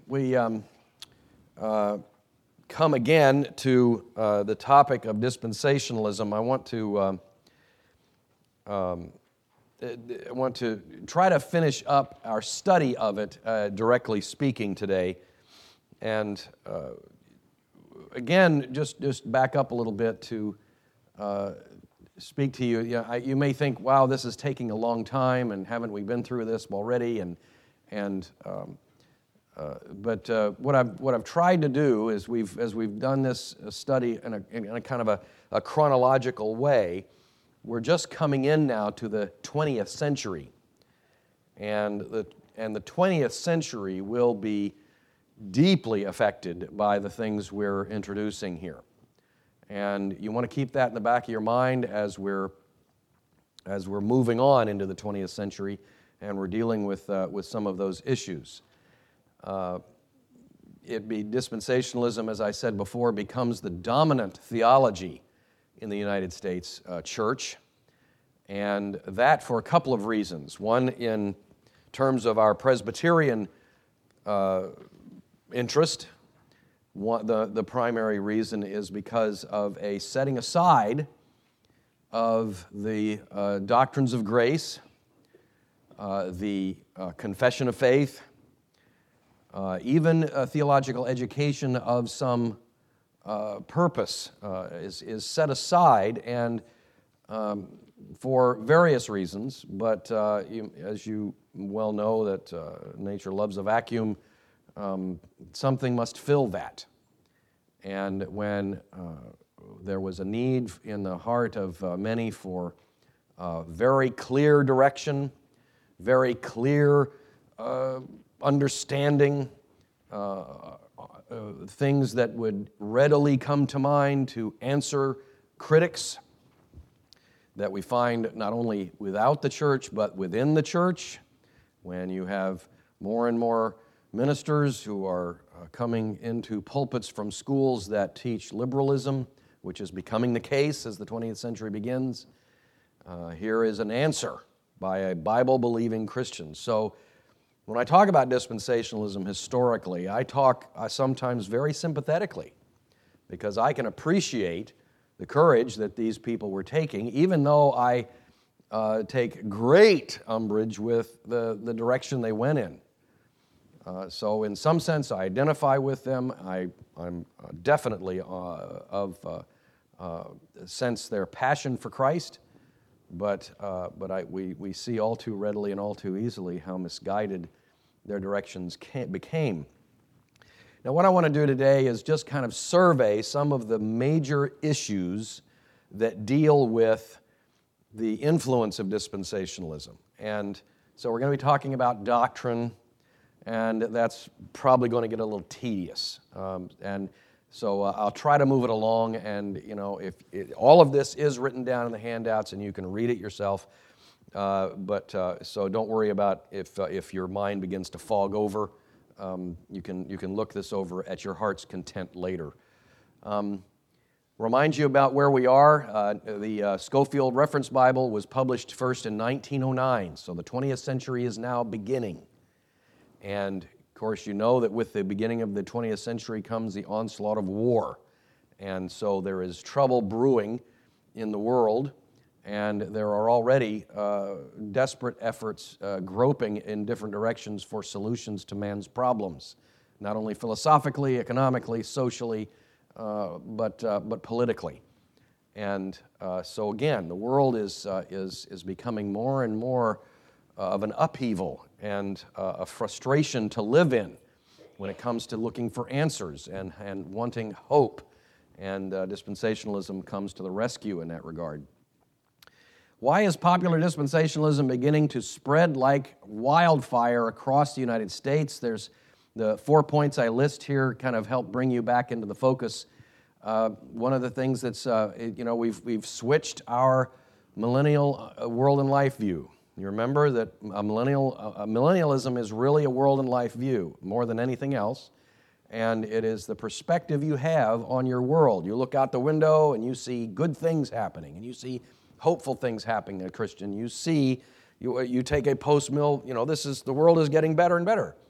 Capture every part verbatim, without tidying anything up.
we um, uh, come again to uh, the topic of dispensationalism. I want to um, um, I want to try to finish up our study of it, uh, directly speaking, today. And uh, again, just just back up a little bit to uh, speak to you. You, know, I, you may think, "Wow, this is taking a long time, and haven't we been through this already?" And and um, uh, but uh, what I've what I've tried to do is we've as we've done this study in a, in a kind of a, a chronological way. We're just coming in now to the twentieth century, and the and the twentieth century will be deeply affected by the things we're introducing here. And you want to keep that in the back of your mind as we're as we're moving on into the twentieth century, and we're dealing with uh, with some of those issues. Uh, it be dispensationalism, as I said before, becomes the dominant theology in the United States uh, church, and that for a couple of reasons. One, in terms of our Presbyterian uh, interest. One, the, the primary reason is because of a setting aside of the uh, doctrines of grace, uh, the uh, confession of faith, uh, even a theological education of some uh, purpose uh, is, is set aside, and um, for various reasons, but uh, you, as you well know that uh, nature loves a vacuum, Um, something must fill that. And when uh, there was a need in the heart of uh, many for uh, very clear direction, very clear uh, understanding, uh, uh, things that would readily come to mind to answer critics that we find not only without the church but within the church, when you have more and more ministers who are uh, coming into pulpits from schools that teach liberalism, which is becoming the case as the twentieth century begins. Uh, here is an answer by a Bible-believing Christian. So when I talk about dispensationalism historically, I talk uh, sometimes very sympathetically, because I can appreciate the courage that these people were taking, even though I uh, take great umbrage with the, the direction they went in. Uh, so in some sense, I identify with them. I, I'm uh, definitely uh, of uh, uh, sense their passion for Christ, but uh, but I, we, we see all too readily and all too easily how misguided their directions can, became. Now what I want to do today is just kind of survey some of the major issues that deal with the influence of dispensationalism. And so we're going to be talking about doctrine, and that's probably going to get a little tedious. Um, and so uh, I'll try to move it along, and you know, if it, all of this is written down in the handouts, and you can read it yourself. Uh, but uh, so don't worry about if uh, if your mind begins to fog over. Um, you can you can look this over at your heart's content later. Um, remind you about where we are. Uh, the uh, Scofield Reference Bible was published first in nineteen oh nine, so the twentieth century is now beginning. And, of course, you know that with the beginning of the twentieth century comes the onslaught of war. And so there is trouble brewing in the world, and there are already uh, desperate efforts uh, groping in different directions for solutions to man's problems, not only philosophically, economically, socially, uh, but, uh, but politically. And uh, so, again, the world is, uh, is, is becoming more and more of an upheaval and uh, a frustration to live in when it comes to looking for answers and, and wanting hope. And uh, dispensationalism comes to the rescue in that regard. Why is popular dispensationalism beginning to spread like wildfire across the United States? There's the four points I list here kind of help bring you back into the focus. Uh, one of the things that's, uh, you know, we've, we've switched our millennial uh, world and life view. You remember that a millennial, a millennialism is really a world and life view more than anything else, and it is the perspective you have on your world. You look out the window and you see good things happening, and you see hopeful things happening as a Christian. You see, you, you take a post-mill, you know, this is, the world is getting better and better.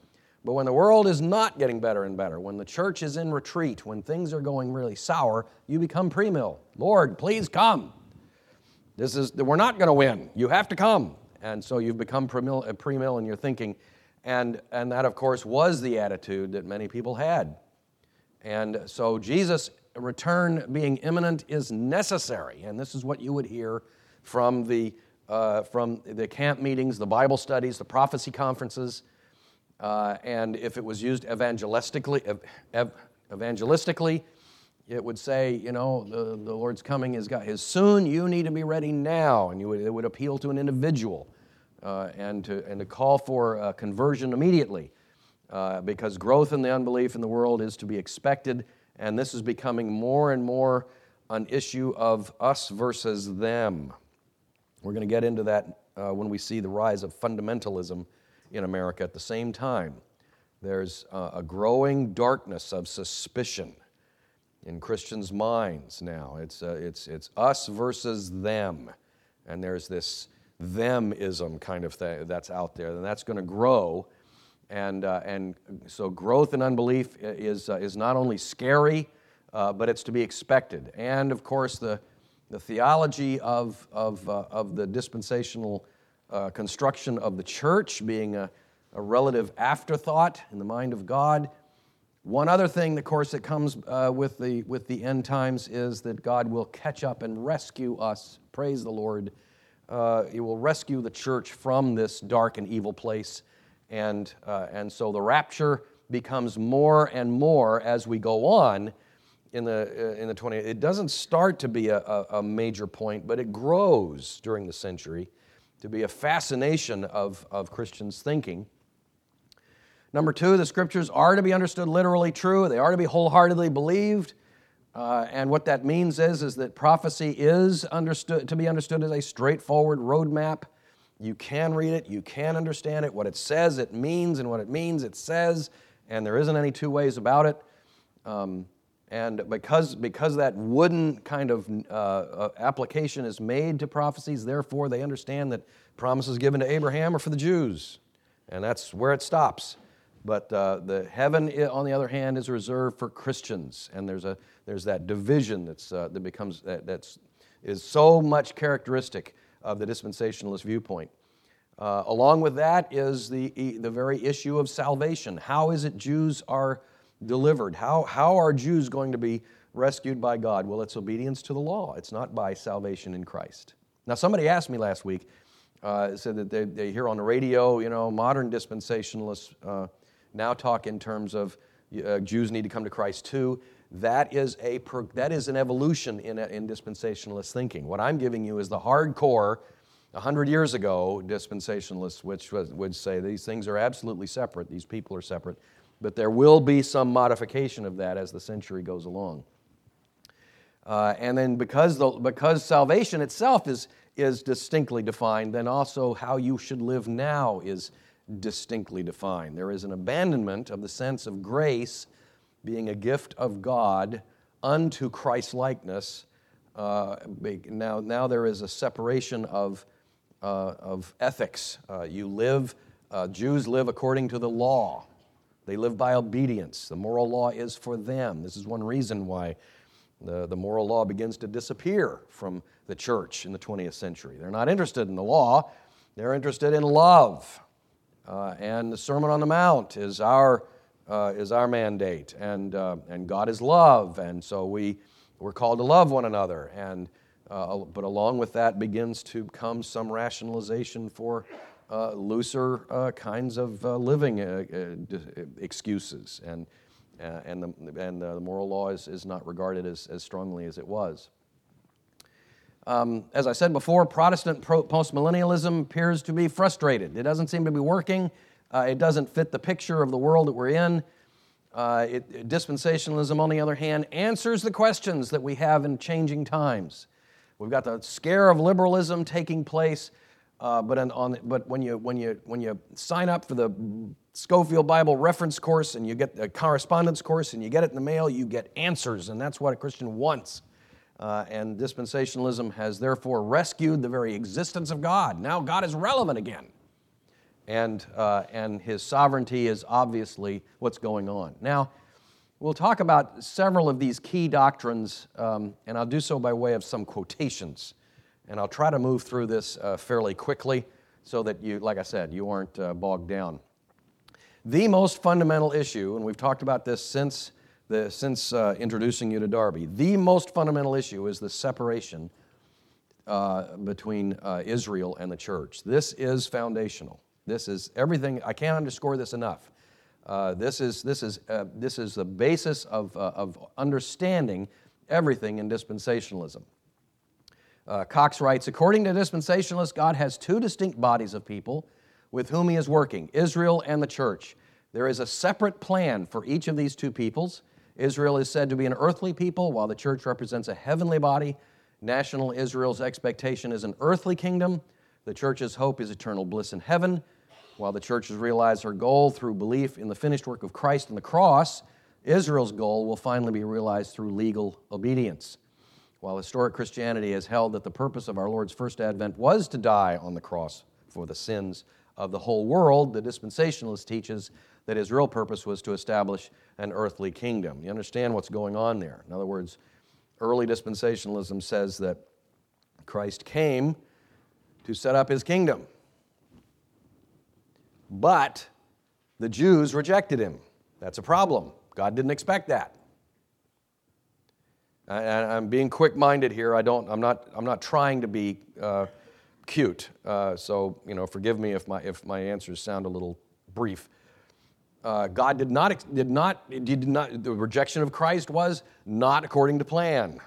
But when the world is not getting better and better, when the church is in retreat, when things are going really sour, you become premill. Lord, please come. This is, we're not going to win. You have to come. And so you've become premill, premill in your thinking. And, and that, of course, was the attitude that many people had. And so Jesus' return being imminent is necessary. And this is what you would hear from the, uh, from the camp meetings, the Bible studies, the prophecy conferences. Uh, and if it was used evangelistically, ev- ev- evangelistically, it would say, you know, the, the Lord's coming is, God, is soon, you need to be ready now. And you would, it would appeal to an individual uh, and, to, and to call for uh, conversion immediately uh, because growth in the unbelief in the world is to be expected, and this is becoming more and more an issue of us versus them. We're going to get into that uh, when we see the rise of fundamentalism in America. At the same time, there's uh, a growing darkness of suspicion in Christians' minds now. It's, uh, it's, it's us versus them, and there's this them-ism kind of thing that's out there, and that's going to grow. And, uh, and so growth in unbelief is, uh, is not only scary, uh, but it's to be expected. And, of course, the, the theology of, of, uh, of the dispensational Uh, construction of the church being a, a relative afterthought in the mind of God. One other thing, of course, that comes uh, with the with the end times is that God will catch up and rescue us. Praise the Lord. Uh, he will rescue the church from this dark and evil place. And, uh, and so the rapture becomes more and more as we go on in the, uh, in the twentieth. It doesn't start to be a, a, a major point, but it grows during the century to be a fascination of, of Christians' thinking. Number two, the Scriptures are to be understood literally true. They are to be wholeheartedly believed. Uh, and what that means is, is that prophecy is understood to be understood as a straightforward roadmap. You can read it, you can understand it. What it says, it means, and what it means, it says, and there isn't any two ways about it. Um, And because, because that wooden kind of uh, application is made to prophecies, therefore they understand that promises given to Abraham are for the Jews. And that's where it stops. But uh, the heaven, on the other hand, is reserved for Christians. And there's, a, there's that division that's, uh, that becomes, that that's, is so much characteristic of the dispensationalist viewpoint. Uh, along with that is the, the very issue of salvation. How is it Jews are delivered? How, how are Jews going to be rescued by God? Well, it's obedience to the law. It's not by salvation in Christ. Now, somebody asked me last week, uh, said that they, they hear on the radio, you know, modern dispensationalists uh, now talk in terms of uh, Jews need to come to Christ too. That is, a, that is an evolution in, in dispensationalist thinking. What I'm giving you is the hardcore, a hundred years ago, dispensationalists, which was, would say these things are absolutely separate, these people are separate. But there will be some modification of that as the century goes along. Uh, and then because, the, because salvation itself is, is distinctly defined, then also how you should live now is distinctly defined. There is an abandonment of the sense of grace being a gift of God unto Christ-likeness. Uh, now, now there is a separation of, uh, of ethics. Uh, you live, uh, Jews live according to the law. They live by obedience. The moral law is for them. This is one reason why the, the moral law begins to disappear from the church in the twentieth century. They're not interested in the law. They're interested in love. Uh, and the Sermon on the Mount is our, uh, is our mandate. And, uh, and God is love. And so we, we're called to love one another. And, uh, but along with that begins to come some rationalization for Uh, looser uh, kinds of uh, living uh, uh, excuses, and uh, and the and the moral law is, is not regarded as, as strongly as it was. Um, as I said before, Protestant pro- postmillennialism appears to be frustrated. It doesn't seem to be working. Uh, it doesn't fit the picture of the world that we're in. Uh, it, dispensationalism, on the other hand, answers the questions that we have in changing times. We've got the scare of liberalism taking place. Uh, but on, on, but when you when you when you sign up for the Scofield Bible Reference Course and you get the correspondence course and you get it in the mail, you get answers, and that's what a Christian wants. Uh, and dispensationalism has therefore rescued the very existence of God. Now God is relevant again, And, uh, and his sovereignty is obviously what's going on. Now, we'll talk about several of these key doctrines, um, and I'll do so by way of some quotations. And I'll try to move through this uh, fairly quickly so that you, like I said, you aren't uh, bogged down. The most fundamental issue, and we've talked about this since, the, since uh, introducing you to Darby, the most fundamental issue is the separation uh, between uh, Israel and the church. This is foundational. This is everything. I can't underscore this enough. Uh, this is this is uh, this is the basis of uh, of understanding everything in dispensationalism. Uh, Cox writes, according to dispensationalists, God has two distinct bodies of people with whom He is working: Israel and the church. There is a separate plan for each of these two peoples. Israel is said to be an earthly people, while the church represents a heavenly body. National Israel's expectation is an earthly kingdom. The church's hope is eternal bliss in heaven. While the church has realized her goal through belief in the finished work of Christ on the cross, Israel's goal will finally be realized through legal obedience. While historic Christianity has held that the purpose of our Lord's first advent was to die on the cross for the sins of the whole world, the dispensationalist teaches that his real purpose was to establish an earthly kingdom. You understand what's going on there? In other words, early dispensationalism says that Christ came to set up His kingdom. But the Jews rejected Him. That's a problem. God didn't expect that. I, I'm being quick-minded here. I don't. I'm not. I'm not trying to be uh, cute. Uh, so you know, forgive me if my if my answers sound a little brief. Uh, God did not did not did not. The rejection of Christ was not according to plan.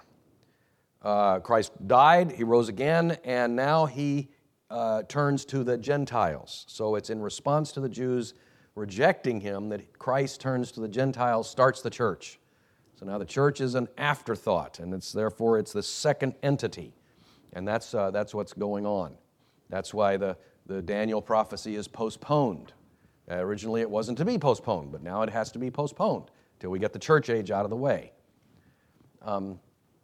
Uh, Christ died. He rose again, and now He Uh, turns to the Gentiles. So it's in response to the Jews rejecting Him that Christ turns to the Gentiles, starts the church. So now the church is an afterthought, and it's therefore it's the second entity, and that's uh, that's what's going on. That's why the the Daniel prophecy is postponed. Uh, originally, it wasn't to be postponed, but now it has to be postponed till we get the church age out of the way. Um,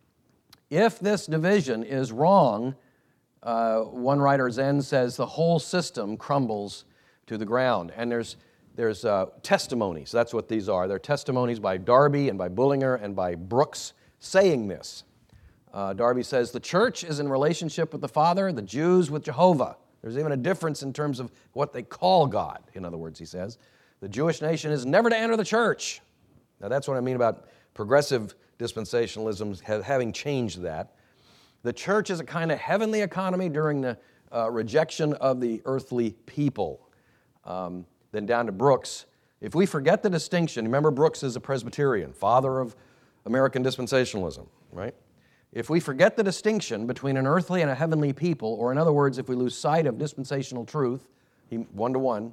if this division is wrong, Uh, one writer, Zen, says the whole system crumbles to the ground. And there's there's uh, testimonies. That's what these are. They're testimonies by Darby and by Bullinger and by Brooks saying this. Uh, Darby says, the church is in relationship with the Father, the Jews with Jehovah. There's even a difference in terms of what they call God, in other words, he says. The Jewish nation is never to enter the church. Now that's what I mean about progressive dispensationalism having changed that. The church is a kind of heavenly economy during the uh, rejection of the earthly people. Um, then down to Brooks. If we forget the distinction, remember Brooks is a Presbyterian, father of American dispensationalism, right? If we forget the distinction between an earthly and a heavenly people, or in other words, if we lose sight of dispensational truth, one-to-one,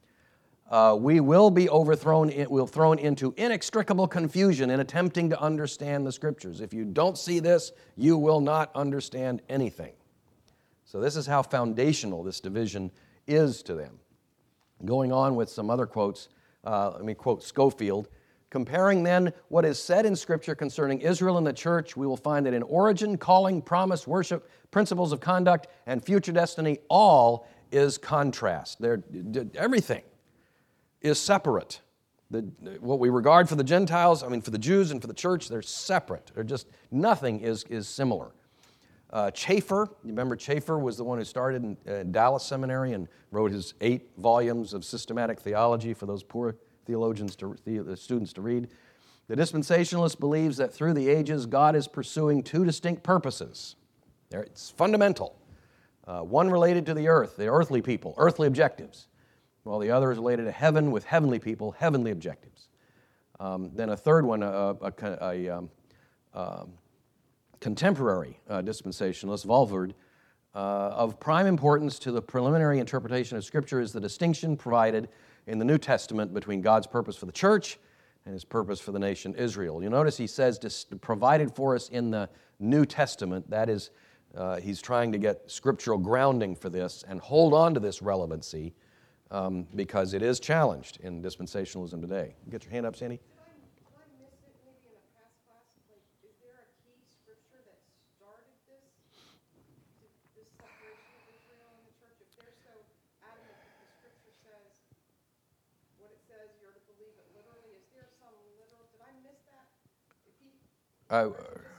uh, we will be overthrown, in, we'll thrown into inextricable confusion in attempting to understand the Scriptures. If you don't see this, you will not understand anything. So this is how foundational this division is to them. Going on with some other quotes, uh, let me quote Schofield. Comparing then what is said in Scripture concerning Israel and the church, we will find that in origin, calling, promise, worship, principles of conduct, and future destiny, all is contrast. They're, everything is separate. The, what we regard for the Gentiles, I mean for the Jews and for the church, they're separate. They're just, nothing is, is similar. Uh, Chafer, you remember Chafer was the one who started in uh, Dallas Seminary and wrote his eight volumes of systematic theology for those poor theologians, to, the students to read. The dispensationalist believes that through the ages, God is pursuing two distinct purposes. It's fundamental. Uh, one related to the earth, the earthly people, earthly objectives, while the other is related to heaven with heavenly people, heavenly objectives. Um, then a third one, a, a, a um, um, contemporary uh, dispensationalist, Walvoord, uh, of prime importance to the preliminary interpretation of Scripture is the distinction provided in the New Testament between God's purpose for the church and His purpose for the nation Israel. You'll notice he says provided for us in the New Testament. That is, uh, he's trying to get scriptural grounding for this and hold on to this relevancy um, because it is challenged in dispensationalism today. Get your hand up, Sandy. Uh,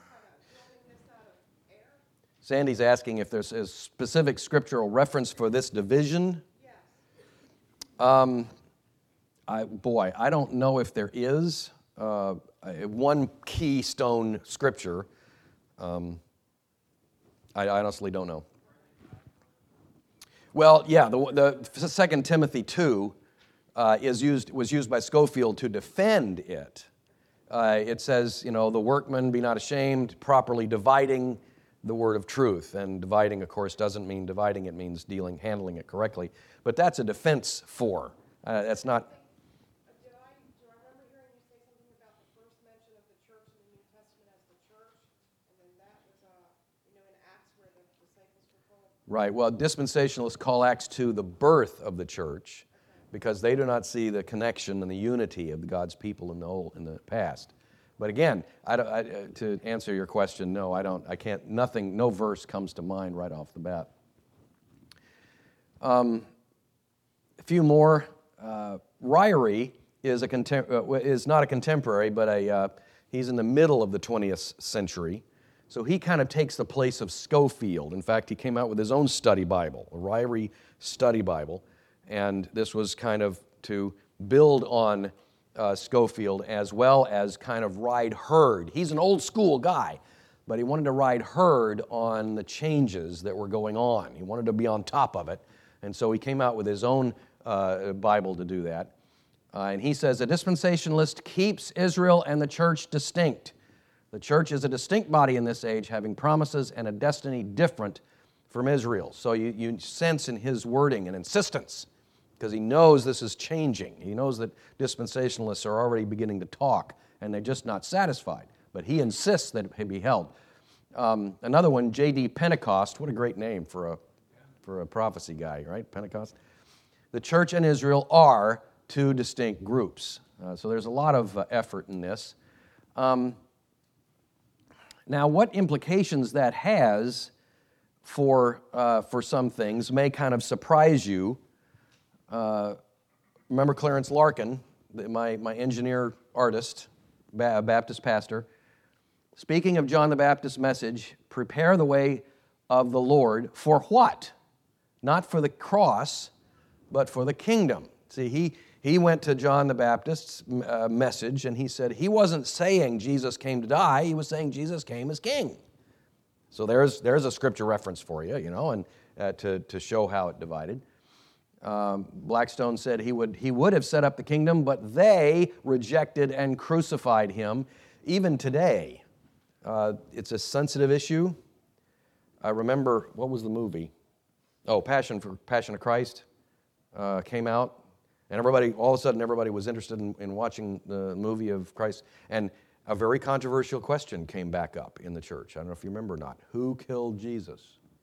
Sandy's asking if there's a specific scriptural reference for this division. Yes. Um, I, boy, I don't know if there is uh, one keystone scripture. Um, I honestly don't know. Well, yeah, the, the Second Timothy two uh, is used was used by Scofield to defend it. Uh, it says, you know, the workman be not ashamed, properly dividing the word of truth. And dividing, of course, doesn't mean dividing, it means dealing, handling it correctly. But that's a defense for. Uh, that's not... Did I, do I remember hearing you say something about the first mention of the church in the New Testament as the church? And then that was, uh, you know, in Acts where the disciples were called? Right. Well, dispensationalists call Acts two the birth of the church because they do not see the connection and the unity of God's people in the old, in the past. But again, I don't, I, to answer your question, no, I don't. I can't. Nothing. No verse comes to mind right off the bat. Um, a few more. Uh, Ryrie is a contem- uh, is not a contemporary, but a uh, he's in the middle of the twentieth century. So he kind of takes the place of Scofield. In fact, he came out with his own study Bible, a Ryrie study Bible, and this was kind of to build on uh, Scofield as well as kind of ride herd. He's an old school guy, but he wanted to ride herd on the changes that were going on. He wanted to be on top of it, and so he came out with his own uh, Bible to do that. Uh, and he says, a dispensationalist keeps Israel and the church distinct. The church is a distinct body in this age, having promises and a destiny different from Israel. So you, you sense in his wording an insistence, because he knows this is changing. He knows that dispensationalists are already beginning to talk, and they're just not satisfied. But he insists that it be held. Um, another one, J D Pentecost. What a great name for a, for a prophecy guy, right? Pentecost. The church and Israel are two distinct groups. Uh, so there's a lot of uh, effort in this. Um, Now, what implications that has for, uh, for some things may kind of surprise you. Uh, remember Clarence Larkin, the, my, my engineer artist, ba- Baptist pastor, speaking of John the Baptist's message, prepare the way of the Lord for what? Not for the cross, but for the kingdom. See, he... He went to John the Baptist's uh, message, and he said he wasn't saying Jesus came to die. He was saying Jesus came as king. So there's there's a scripture reference for you, you know, and uh, to to show how it divided. Um, Blackstone said he would he would have set up the kingdom, but they rejected and crucified him. Even today, uh, it's a sensitive issue. I remember, what was the movie? Oh, Passion for Passion of Christ uh, came out. And everybody, all of a sudden, everybody was interested in, in watching the movie of Christ. And a very controversial question came back up in the church. I don't know if you remember or not. Who killed Jesus?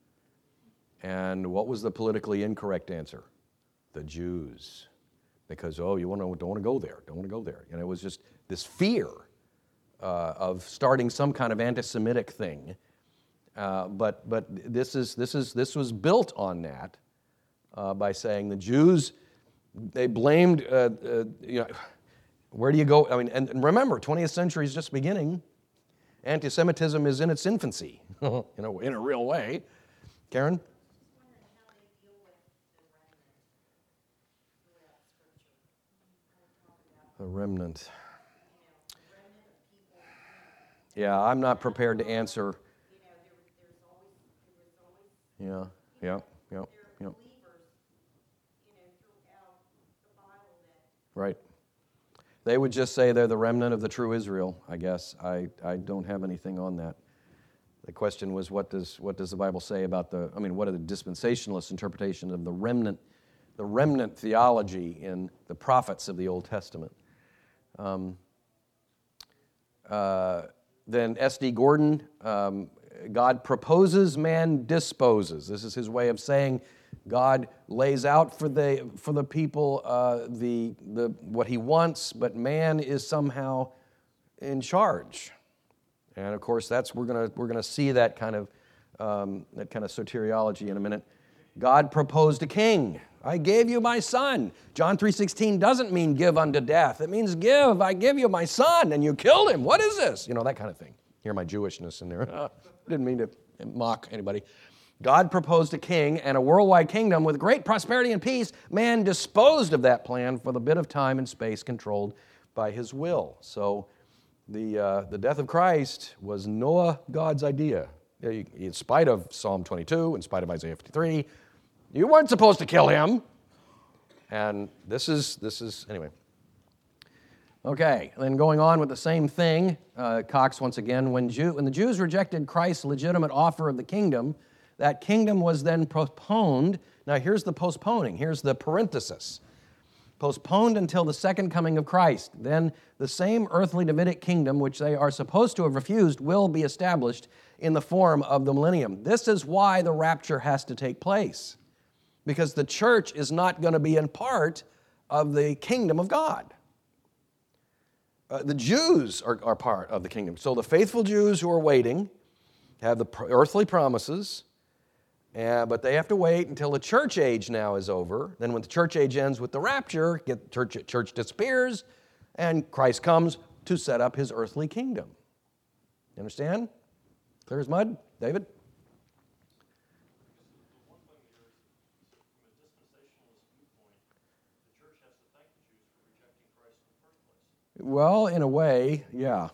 And what was the politically incorrect answer? The Jews. Because, oh, you want to, don't want to go there. Don't want to go there. And it was just this fear uh, of starting some kind of anti-Semitic thing. Uh, but but this is this is this was built on that uh, by saying the Jews. They blamed, uh, uh, you know, where do you go? I mean, and, and remember, twentieth century is just beginning. Anti-Semitism is in its infancy, you know, in a real way. Karen? The remnant. Yeah, I'm not prepared to answer. Yeah, yeah, yeah, yeah. Right. They would just say they're the remnant of the true Israel, I guess. I, I don't have anything on that. The question was, what does what does the Bible say about the, I mean, what are the dispensationalist interpretations of the remnant, the remnant theology in the prophets of the Old Testament? Um, uh, then S D Gordon, um, God proposes, man disposes. This is his way of saying God lays out for the for the people uh, the the what He wants, but man is somehow in charge. And of course, that's we're gonna we're gonna see that kind of um, that kind of soteriology in a minute. God proposed a king. I gave you my son. John three sixteen doesn't mean give unto death. It means give. I give you my son, and you killed him. What is this? You know, that kind of thing. Hear my Jewishness in there. Didn't mean to mock anybody. God proposed a king and a worldwide kingdom with great prosperity and peace. Man disposed of that plan for the bit of time and space controlled by his will. So the, uh, the death of Christ was Noah, God's idea. In spite of Psalm twenty-two, in spite of Isaiah fifty-three, you weren't supposed to kill him. And this is, this is anyway. Okay, then going on with the same thing, uh, Cox once again, when, Jew, when the Jews rejected Christ's legitimate offer of the kingdom, that kingdom was then postponed. Now here's the postponing, here's the parenthesis. Postponed until the second coming of Christ. Then the same earthly Davidic kingdom, which they are supposed to have refused, will be established in the form of the millennium. This is why the rapture has to take place, because the church is not going to be in part of the kingdom of God. Uh, the Jews are, are part of the kingdom. So the faithful Jews who are waiting have the earthly promises, uh, but they have to wait until the church age now is over. Then when the church age ends with the rapture, get, church, church disappears, and Christ comes to set up his earthly kingdom. You understand? Clear as mud? David? Well, in a way, yeah.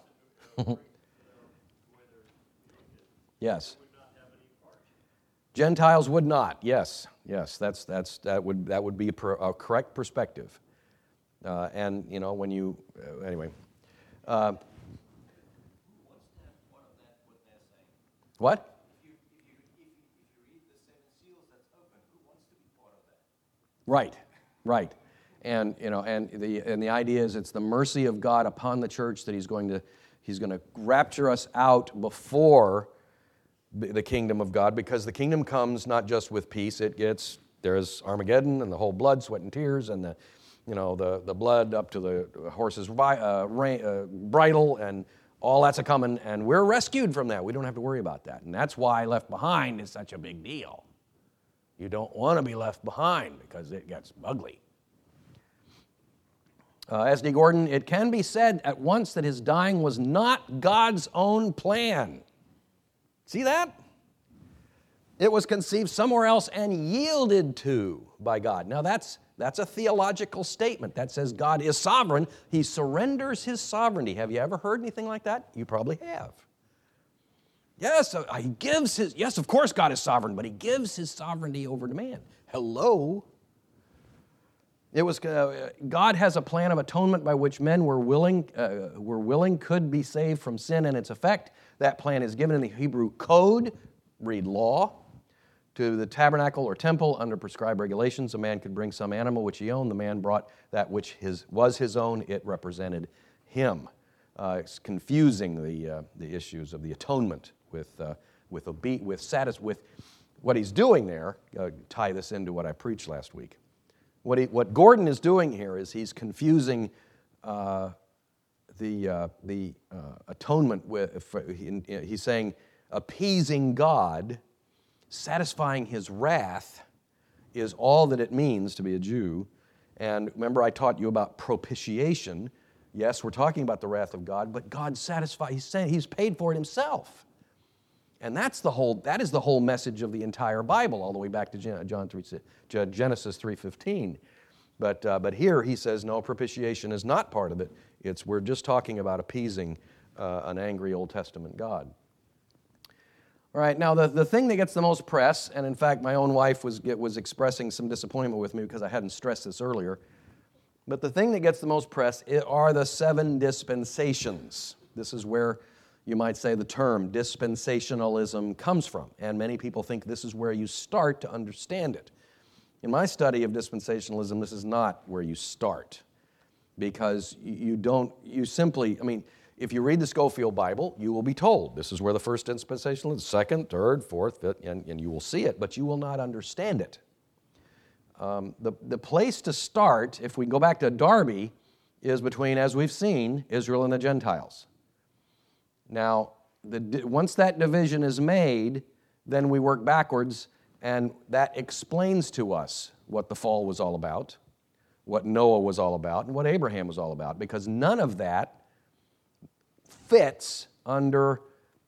Yes. Gentiles would not. Yes, yes. That's that's that would that would be a, per, a correct perspective. Uh, and you know when you uh, anyway. Uh, what? Right, right. And you know, and the and the idea is it's the mercy of God upon the church that He's going to He's going to rapture us out before the kingdom of God, because the kingdom comes not just with peace. It gets there's Armageddon and the whole blood, sweat, and tears, and the you know the the blood up to the horse's uh, rein, uh, bridle, and all that's a coming, and we're rescued from that. We don't have to worry about that, and that's why Left Behind is such a big deal. You don't want to be left behind because it gets ugly. Uh, S D Gordon, it can be said at once that his dying was not God's own plan. See that? It was conceived somewhere else and yielded to by God. Now that's, that's a theological statement that says God is sovereign. He surrenders his sovereignty. Have you ever heard anything like that? You probably have. Yes, uh, he gives his, yes, of course God is sovereign, but he gives his sovereignty over to man. Hello? It was uh, God has a plan of atonement by which men were willing, uh, were willing, could be saved from sin and its effect. That plan is given in the Hebrew code, read law, to the tabernacle or temple under prescribed regulations. A man could bring some animal which he owned. The man brought that which his, was his own. It represented him. Uh, it's confusing the uh, the issues of the atonement with uh, with obe- with satis- with what he's doing there. Uh, tie this into what I preached last week. What, he, what Gordon is doing here is he's confusing uh, the, uh, the uh, atonement with, for, he, he's saying appeasing God, satisfying his wrath is all that it means to be a Jew. And remember I taught you about propitiation. Yes, we're talking about the wrath of God, but God satisfies, he's saying he's paid for it himself. And that's the whole, that is the whole message of the entire Bible, all the way back to John three, Genesis three fifteen. But, uh, but here he says, no, propitiation is not part of it. It's, we're just talking about appeasing uh, an angry Old Testament God. All right, now the, the thing that gets the most press, and in fact my own wife was, was expressing some disappointment with me because I hadn't stressed this earlier, but the thing that gets the most press are the seven dispensations. This is where you might say the term dispensationalism comes from, and many people think this is where you start to understand it. In my study of dispensationalism, this is not where you start, because you don't, you simply, I mean, if you read the Scofield Bible, you will be told this is where the first dispensationalism, second, third, fourth, fifth, and, and you will see it, but you will not understand it. Um, the, the place to start, if we go back to Darby, is between, as we've seen, Israel and the Gentiles. Now, the, once that division is made, then we work backwards, and that explains to us what the fall was all about, what Noah was all about, and what Abraham was all about, because none of that fits under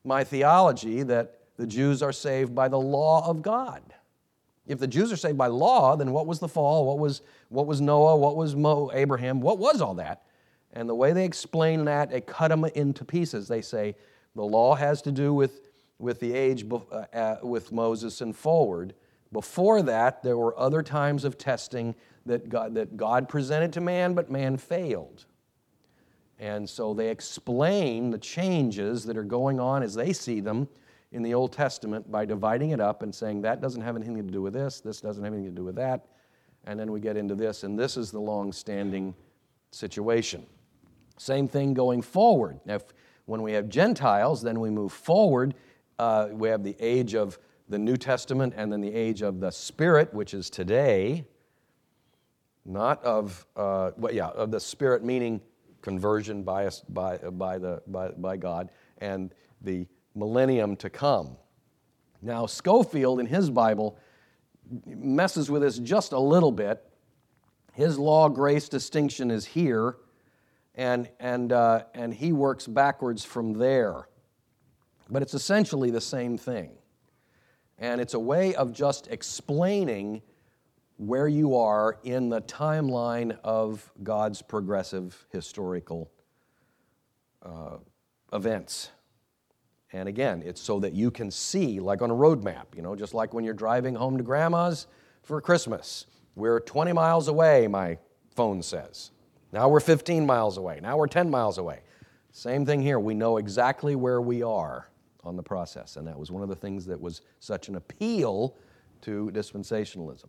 my theology that the Jews are saved by the law of God. If the Jews are saved by law, then what was the fall? What was, what was Noah? What was Mo, Abraham? What was all that? And the way they explain that, they cut them into pieces. They say the law has to do with, with the age uh, uh, with Moses and forward. Before that, there were other times of testing that God, that God presented to man, but man failed. And so they explain the changes that are going on as they see them in the Old Testament by dividing it up and saying that doesn't have anything to do with this, this doesn't have anything to do with that, and then we get into this, and this is the long-standing situation. Same thing going forward. Now, if, when we have Gentiles, then we move forward. Uh, we have the age of the New Testament and then the age of the Spirit, which is today, not of, uh, well, yeah, of the Spirit meaning conversion by, us, by, by, the, by, by God, and the millennium to come. Now, Scofield in his Bible messes with this just a little bit. His law-grace distinction is here, and, and, uh, and he works backwards from there. But it's essentially the same thing. And it's a way of just explaining where you are in the timeline of God's progressive historical uh, events. And again, it's so that you can see, like on a road map, you know, just like when you're driving home to Grandma's for Christmas. We're twenty miles away, my phone says. Now we're fifteen miles away. Now we're ten miles away. Same thing here. We know exactly where we are on the process. And that was one of the things that was such an appeal to dispensationalism.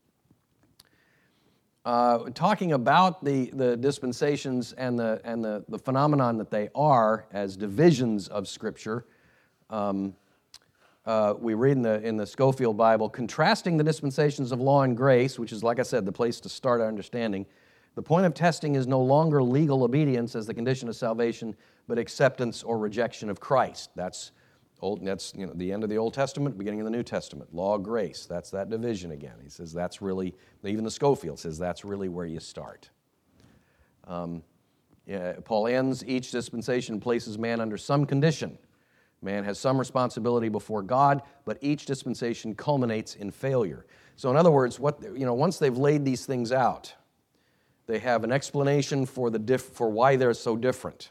Uh, talking about the, the dispensations and, the, and the, the phenomenon that they are as divisions of Scripture, um, uh, we read in the, in the Scofield Bible, contrasting the dispensations of law and grace, which is, like I said, the place to start our understanding. The point of testing is no longer legal obedience as the condition of salvation, but acceptance or rejection of Christ. That's Old, that's you know the end of the Old Testament, beginning of the New Testament. Law, grace, that's that division again. He says that's really, even the Scofield says that's really where you start. Um, yeah, Paul ends, each dispensation places man under some condition. Man has some responsibility before God, but each dispensation culminates in failure. So in other words, what you know, once they've laid these things out, they have an explanation for, the diff, for why they're so different.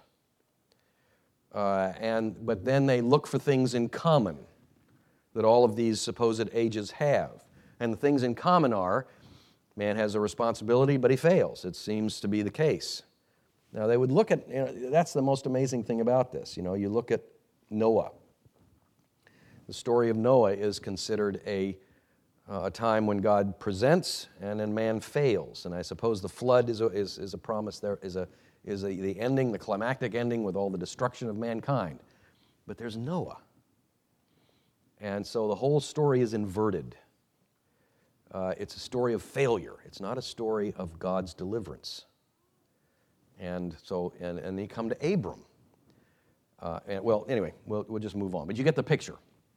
Uh, and but then they look for things in common that all of these supposed ages have. And the things in common are, man has a responsibility, but he fails. It seems to be the case. Now they would look at, you know, that's the most amazing thing about this. You know, you look at Noah. The story of Noah is considered a, uh, a time when God presents and then man fails. And I suppose the flood is a, is, is a promise there, is a is a, the ending, the climactic ending with all the destruction of mankind. But there's Noah. And so the whole story is inverted. Uh, it's a story of failure. It's not a story of God's deliverance. And so, and, and then you come to Abram. Uh, and, well, anyway, we'll, we'll just move on. But you get the picture.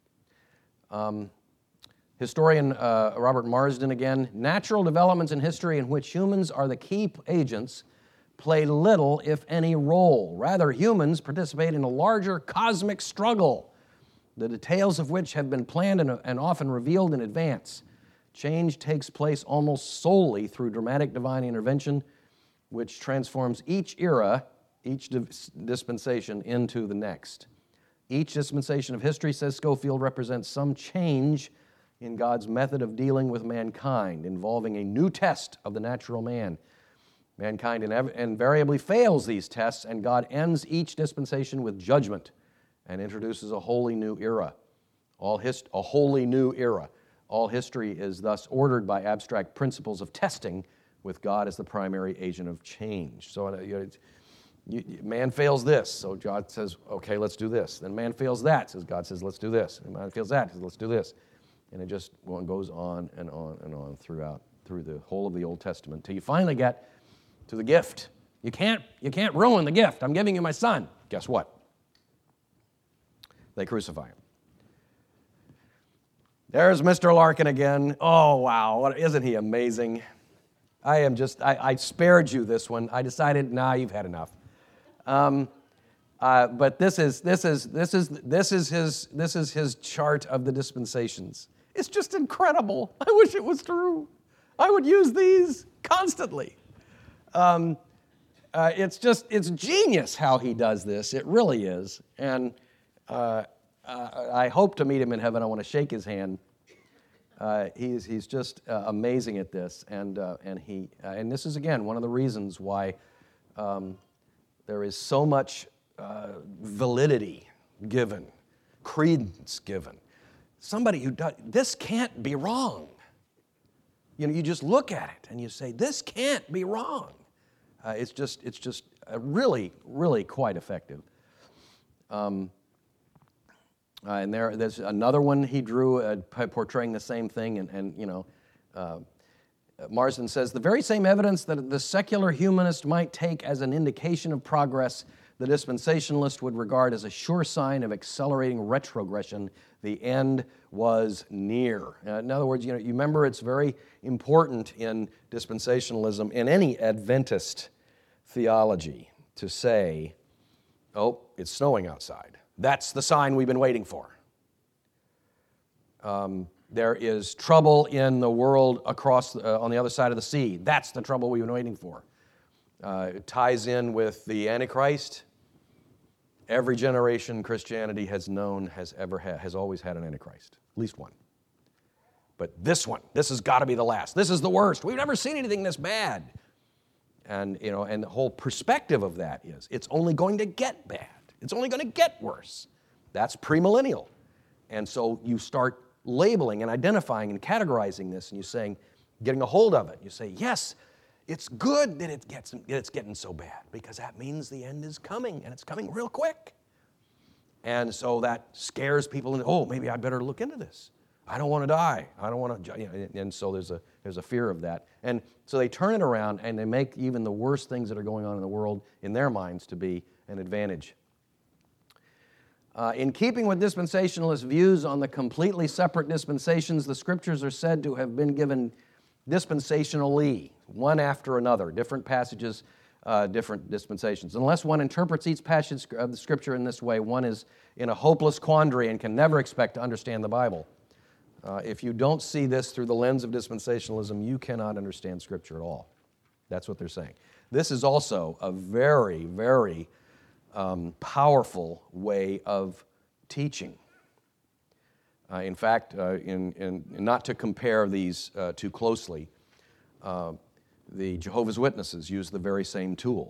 Um, historian uh, Robert Marsden again, natural developments in history in which humans are the key agents play little, if any, role. Rather, humans participate in a larger cosmic struggle, the details of which have been planned and, and often revealed in advance. Change takes place almost solely through dramatic divine intervention, which transforms each era, each dispensation, into the next. Each dispensation of history, says Scofield, represents some change in God's method of dealing with mankind, involving a new test of the natural man. Mankind invariably fails these tests, and God ends each dispensation with judgment and introduces a wholly new era. All hist- a wholly new era. All history is thus ordered by abstract principles of testing, with God as the primary agent of change. So uh, you, you, man fails this, so God says, okay, let's do this. Then man fails that, says God says, let's do this. And man fails that, says, let's do this. And it just goes on and on and on throughout, through the whole of the Old Testament, until you finally get to the gift. You can't, you can't ruin the gift. I'm giving you my son. Guess what? They crucify him. There's Mister Larkin again. Oh, wow. What, isn't he amazing? I am just, I, I spared you this one. I decided, nah, you've had enough. Um, Uh, but this is this is this is this is his this is his chart of the dispensations. It's just incredible. I wish it was true. I would use these constantly. Um, uh, it's just it's genius how he does this. It really is. And uh, uh, I hope to meet him in heaven. I want to shake his hand. Uh, he's he's just uh, amazing at this, and uh, and he uh, and this is again one of the reasons why um, there is so much uh, validity given, credence given. Somebody who does this can't be wrong. You know, you just look at it and you say, this can't be wrong. Uh, it's just it's just uh, really really quite effective. Um, Uh, and there, there's another one he drew uh, portraying the same thing. And, and you know, uh, Marsden says, the very same evidence that the secular humanist might take as an indication of progress, the dispensationalist would regard as a sure sign of accelerating retrogression. The end was near. Uh, in other words, you know, you remember it's very important in dispensationalism, in any Adventist theology, to say, oh, it's snowing outside. That's the sign we've been waiting for. Um, there is trouble in the world across uh, on the other side of the sea. That's the trouble we've been waiting for. Uh, it ties in with the Antichrist. Every generation Christianity has known has ever had, has always had an Antichrist, at least one. But this one, this has got to be the last. This is the worst. We've never seen anything this bad. And you know, and the whole perspective of that is it's only going to get bad. It's only going to get worse. That's premillennial. And so you start labeling and identifying and categorizing this, and you're saying, getting a hold of it. You say, yes, it's good that it gets, that it's getting so bad, because that means the end is coming, and it's coming real quick. And so that scares people into, oh, maybe I better look into this. I don't want to die. I don't want to, you know, and so there's a there's a fear of that. And so they turn it around, and they make even the worst things that are going on in the world in their minds to be an advantage. Uh, in keeping with dispensationalist views on the completely separate dispensations, the Scriptures are said to have been given dispensationally, one after another, different passages, uh, different dispensations. Unless one interprets each passage of the Scripture in this way, one is in a hopeless quandary and can never expect to understand the Bible. Uh, if you don't see this through the lens of dispensationalism, you cannot understand Scripture at all. That's what they're saying. This is also a very, very Um, powerful way of teaching. Uh, in fact, uh, in, in, not to compare these uh, too closely, uh, the Jehovah's Witnesses use the very same tool.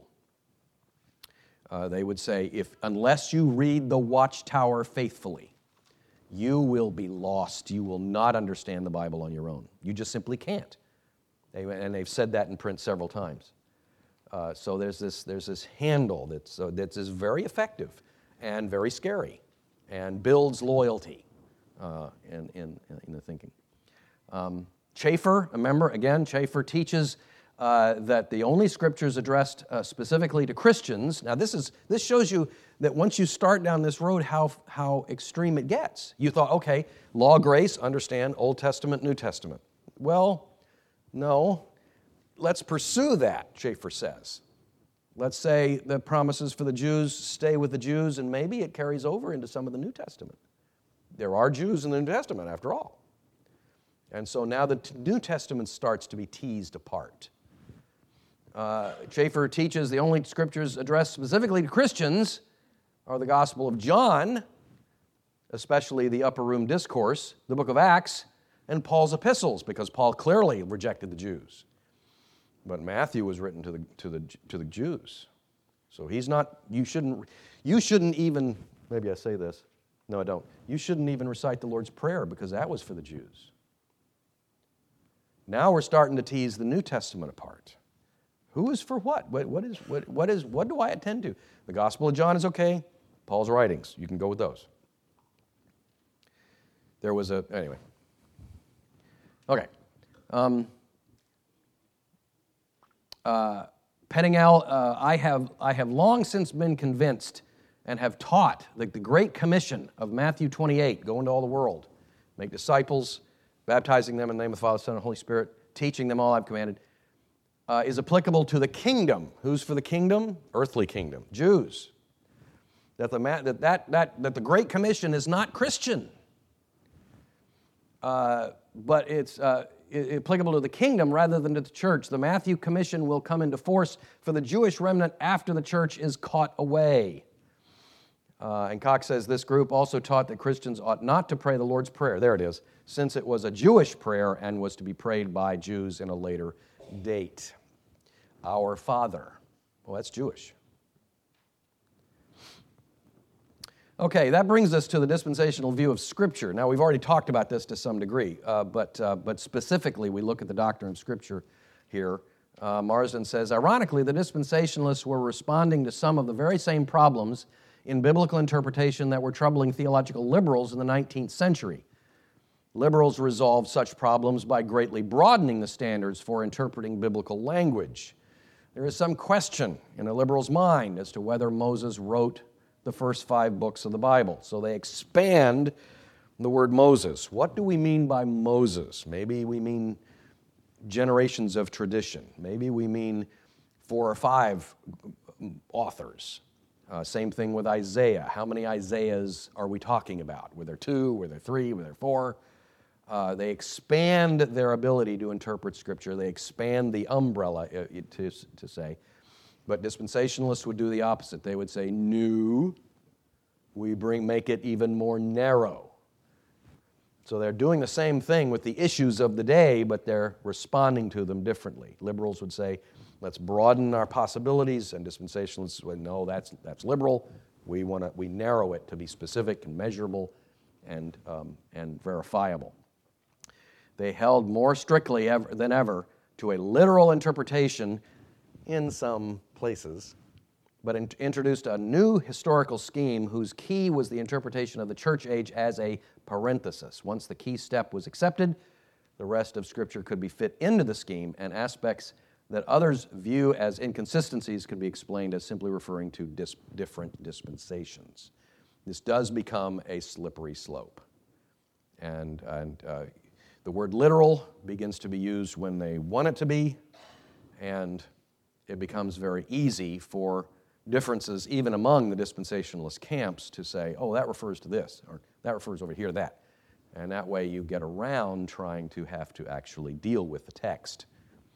Uh, they would say, if unless you read the Watchtower faithfully, you will be lost. You will not understand the Bible on your own. You just simply can't. They, and they've said that in print several times. Uh, so there's this there's this handle that's uh, that's is very effective and very scary, and builds loyalty uh, in, in in the thinking. Um, Chafer, remember again, Chafer teaches uh, that the only scriptures addressed uh, specifically to Christians. Now this is this shows you that once you start down this road, how how extreme it gets. You thought, okay, law, grace, understand Old Testament, New Testament. Well, no. Let's pursue that, Chafer says. Let's say the promises for the Jews stay with the Jews, and maybe it carries over into some of the New Testament. There are Jews in the New Testament, after all. And so now the New Testament starts to be teased apart. Uh, Chafer teaches the only scriptures addressed specifically to Christians are the Gospel of John, especially the Upper Room Discourse, the book of Acts, and Paul's epistles, because Paul clearly rejected the Jews. But Matthew was written to the to the to the Jews, so he's not. You shouldn't. You shouldn't even. Maybe I say this. No, I don't. You shouldn't even recite the Lord's Prayer, because that was for the Jews. Now we're starting to tease the New Testament apart. Who is for what? What, what is what, what is what do I attend to? The Gospel of John is okay. Paul's writings, you can go with those. There was a anyway. Okay. Um, Uh, Pettingill, uh, I have I have long since been convinced and have taught that the Great Commission of Matthew twenty-eight, go into all the world, make disciples, baptizing them in the name of the Father, Son, and Holy Spirit, teaching them all I've commanded, uh, is applicable to the kingdom. Who's for the kingdom? Earthly kingdom, Jews. that the, that, that, that, that the Great Commission is not Christian, uh, but it's uh, applicable to the kingdom rather than to the church. The Matthew Commission will come into force for the Jewish remnant after the church is caught away. Uh, and Cox says this group also taught that Christians ought not to pray the Lord's Prayer, there it is, since it was a Jewish prayer and was to be prayed by Jews in a later date. Our Father. Well, that's Jewish. Okay, that brings us to the dispensational view of Scripture. Now, we've already talked about this to some degree, uh, but, uh, but specifically, we look at the doctrine of Scripture here. Uh, Marsden says, ironically, the dispensationalists were responding to some of the very same problems in biblical interpretation that were troubling theological liberals in the nineteenth century. Liberals resolved such problems by greatly broadening the standards for interpreting biblical language. There is some question in a liberal's mind as to whether Moses wrote the first five books of the Bible. So they expand the word Moses. What do we mean by Moses? Maybe we mean generations of tradition. Maybe we mean four or five authors. Uh, same thing with Isaiah. How many Isaiahs are we talking about? Were there two? Were there three? Were there four? Uh, they expand their ability to interpret Scripture. They expand the umbrella, uh, to, to say. But dispensationalists would do the opposite. They would say, no, we bring, make it even more narrow. So they're doing the same thing with the issues of the day, but they're responding to them differently. Liberals would say, let's broaden our possibilities, and dispensationalists would, no, that's, that's liberal. We want to we narrow it to be specific and measurable and, um, and verifiable. They held more strictly ever, than ever to a literal interpretation in some places, but in, introduced a new historical scheme whose key was the interpretation of the church age as a parenthesis. Once the key step was accepted, the rest of Scripture could be fit into the scheme, and aspects that others view as inconsistencies could be explained as simply referring to dis- different dispensations. This does become a slippery slope. And, and uh, the word literal begins to be used when they want it to be, and it becomes very easy for differences even among the dispensationalist camps to say, oh, that refers to this, or that refers over here to that. And that way you get around trying to have to actually deal with the text.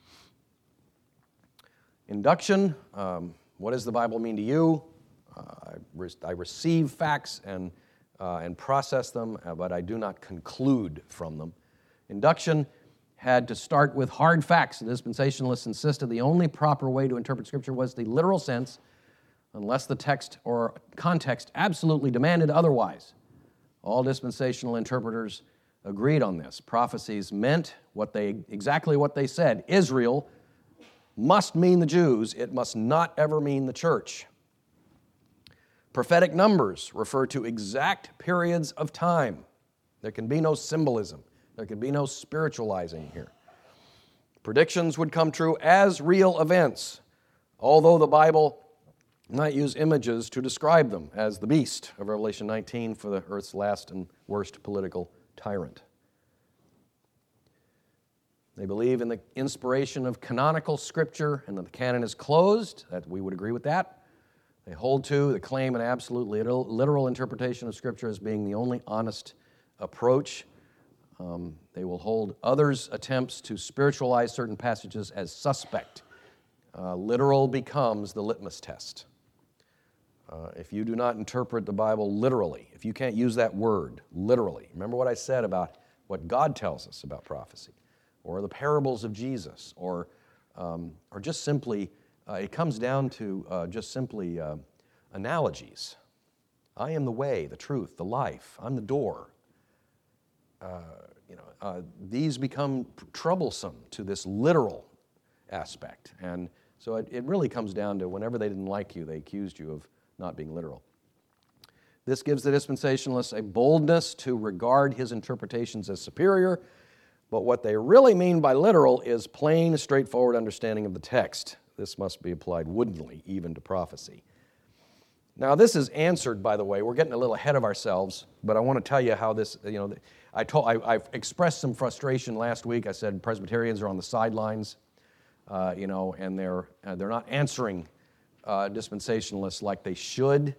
Induction, um, what does the Bible mean to you? Uh, I, re- I receive facts and, uh, and process them, uh, but I do not conclude from them. Induction had to start with hard facts. The dispensationalists insisted the only proper way to interpret Scripture was the literal sense, unless the text or context absolutely demanded otherwise. All dispensational interpreters agreed on this. Prophecies meant what they exactly what they said. Israel must mean the Jews. It must not ever mean the church. Prophetic numbers refer to exact periods of time. There can be no symbolism. There can be no spiritualizing here. Predictions would come true as real events, although the Bible might use images to describe them, as the beast of Revelation nineteen for the earth's last and worst political tyrant. They believe in the inspiration of canonical Scripture and that the canon is closed. That we would agree with that. They hold to the claim and absolute literal interpretation of Scripture as being the only honest approach. Um, they will hold others' attempts to spiritualize certain passages as suspect. Uh, literal becomes the litmus test. Uh, if you do not interpret the Bible literally, if you can't use that word literally, remember what I said about what God tells us about prophecy, or the parables of Jesus, or um, or just simply, uh, it comes down to uh, just simply uh, analogies. I am the way, the truth, the life. I'm the door. Uh, you know, uh, these become troublesome to this literal aspect, and so it, it really comes down to whenever they didn't like you, they accused you of not being literal. This gives the dispensationalists a boldness to regard his interpretations as superior, but what they really mean by literal is plain, straightforward understanding of the text. This must be applied woodenly, even to prophecy. Now, this is answered, by the way. We're getting a little ahead of ourselves, but I want to tell you how this, you know, I told, I, I've expressed some frustration last week. I said Presbyterians are on the sidelines, uh, you know, and they're uh, they're not answering uh, dispensationalists like they should.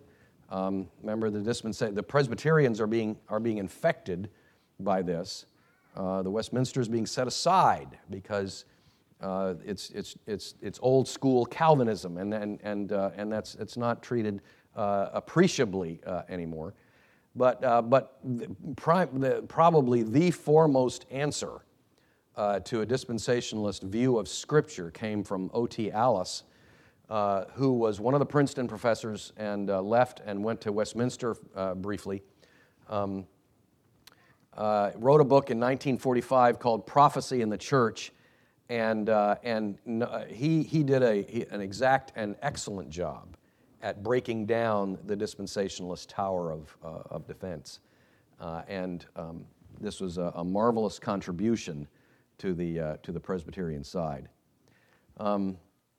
Um, remember, the dispensa- the Presbyterians are being are being infected by this. Uh, the Westminster is being set aside because uh, it's it's it's it's old school Calvinism, and and and uh, and that's it's not treated uh, appreciably uh, anymore. But uh, but the, pri- the, probably the foremost answer uh, to a dispensationalist view of Scripture came from O T Alice, uh, who was one of the Princeton professors and uh, left and went to Westminster uh, briefly. Um, uh, wrote a book in nineteen forty-five called Prophecy in the Church, and uh, and he he did a he, an exact and excellent job at breaking down the dispensationalist tower of uh, of defense, uh, and um, this was a, a marvelous contribution to the uh, to the Presbyterian side. Um,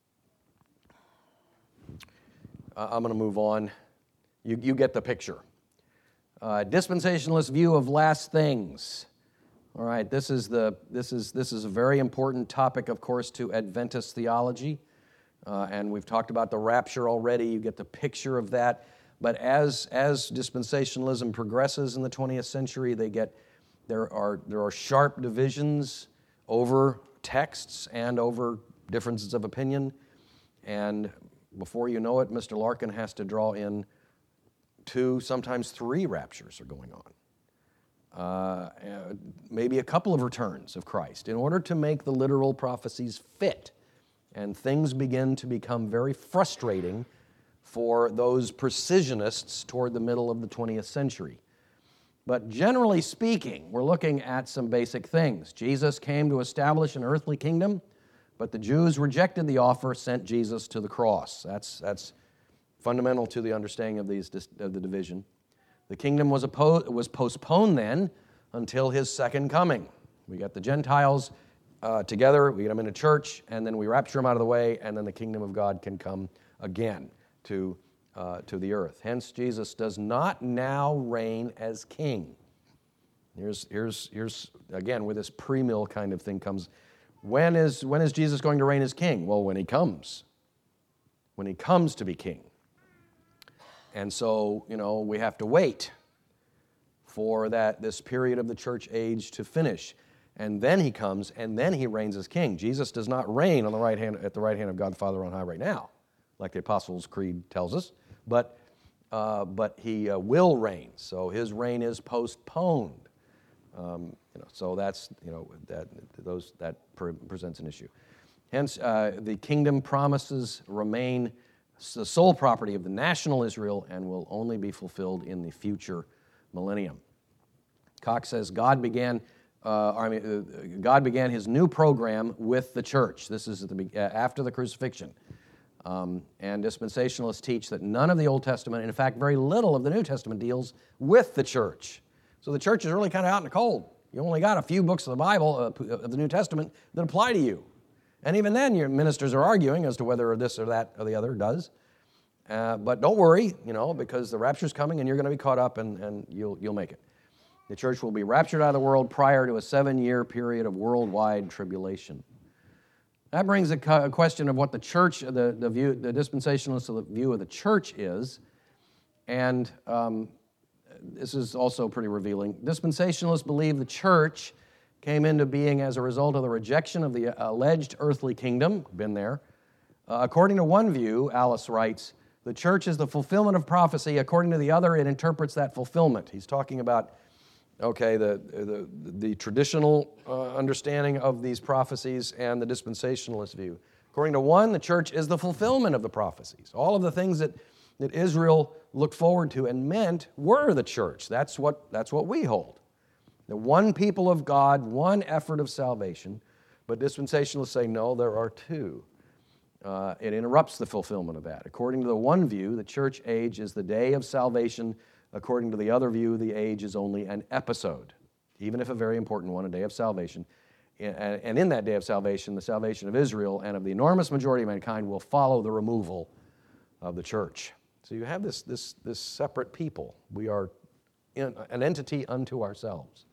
I'm going to move on. You you get the picture. Uh, dispensationalist view of last things. All right, this is the this is this is a very important topic, of course, to Adventist theology, uh, and we've talked about the rapture already. You get the picture of that. But as as dispensationalism progresses in the twentieth century, they get there are there are sharp divisions over texts and over differences of opinion, and before you know it, Mister Larkin has to draw in two, sometimes three raptures are going on. Uh, maybe a couple of returns of Christ in order to make the literal prophecies fit. And things begin to become very frustrating for those precisionists toward the middle of the twentieth century. But generally speaking, we're looking at some basic things. Jesus came to establish an earthly kingdom, but the Jews rejected the offer, sent Jesus to the cross. That's, that's fundamental to the understanding of, these, of the division. The kingdom was, opposed, was postponed then until his second coming. We got the Gentiles uh, together, we get them into church, and then we rapture them out of the way, and then the kingdom of God can come again to, uh, to the earth. Hence, Jesus does not now reign as king. Here's, here's, here's again, where this pre-mill kind of thing comes. When is, when is Jesus going to reign as king? Well, when he comes. When he comes to be king. And so, you know, we have to wait for that this period of the church age to finish. And then he comes, and then he reigns as king. Jesus does not reign on the right hand, at the right hand of God the Father on high right now, like the Apostles' Creed tells us, but, uh, but he uh, will reign. So his reign is postponed. Um, you know, so that's, you know, that, those, that pre- presents an issue. Hence, uh, the kingdom promises remain the sole property of the national Israel and will only be fulfilled in the future millennium. Cox says God began, uh, I mean, uh, God began his new program with the church. This is at the, uh, after the crucifixion. Um, and dispensationalists teach that none of the Old Testament, in fact, very little of the New Testament deals with the church. So the church is really kind of out in the cold. You only got a few books of the Bible, uh, of the New Testament, that apply to you. And even then, your ministers are arguing as to whether this or that or the other does. Uh, but don't worry, you know, because the rapture's coming and you're going to be caught up and, and you'll, you'll make it. The church will be raptured out of the world prior to a seven-year period of worldwide tribulation. That brings a, co- a question of what the church, the, the, view, the dispensationalist view of the church is. And um, this is also pretty revealing. Dispensationalists believe the church came into being as a result of the rejection of the alleged earthly kingdom. Been there. Uh, according to one view, Alice writes, the church is the fulfillment of prophecy. According to the other, it interprets that fulfillment. He's talking about, okay, the, the, the traditional uh, understanding of these prophecies and the dispensationalist view. According to one, the church is the fulfillment of the prophecies. All of the things that, that Israel looked forward to and meant were the church. That's what, that's what we hold. The one people of God, one effort of salvation, but dispensationalists say, no, there are two. Uh, it interrupts the fulfillment of that. According to the one view, the church age is the day of salvation. According to the other view, the age is only an episode, even if a very important one, a day of salvation. And in that day of salvation, the salvation of Israel and of the enormous majority of mankind will follow the removal of the church. So you have this, this, this separate people. We are in, an entity unto ourselves.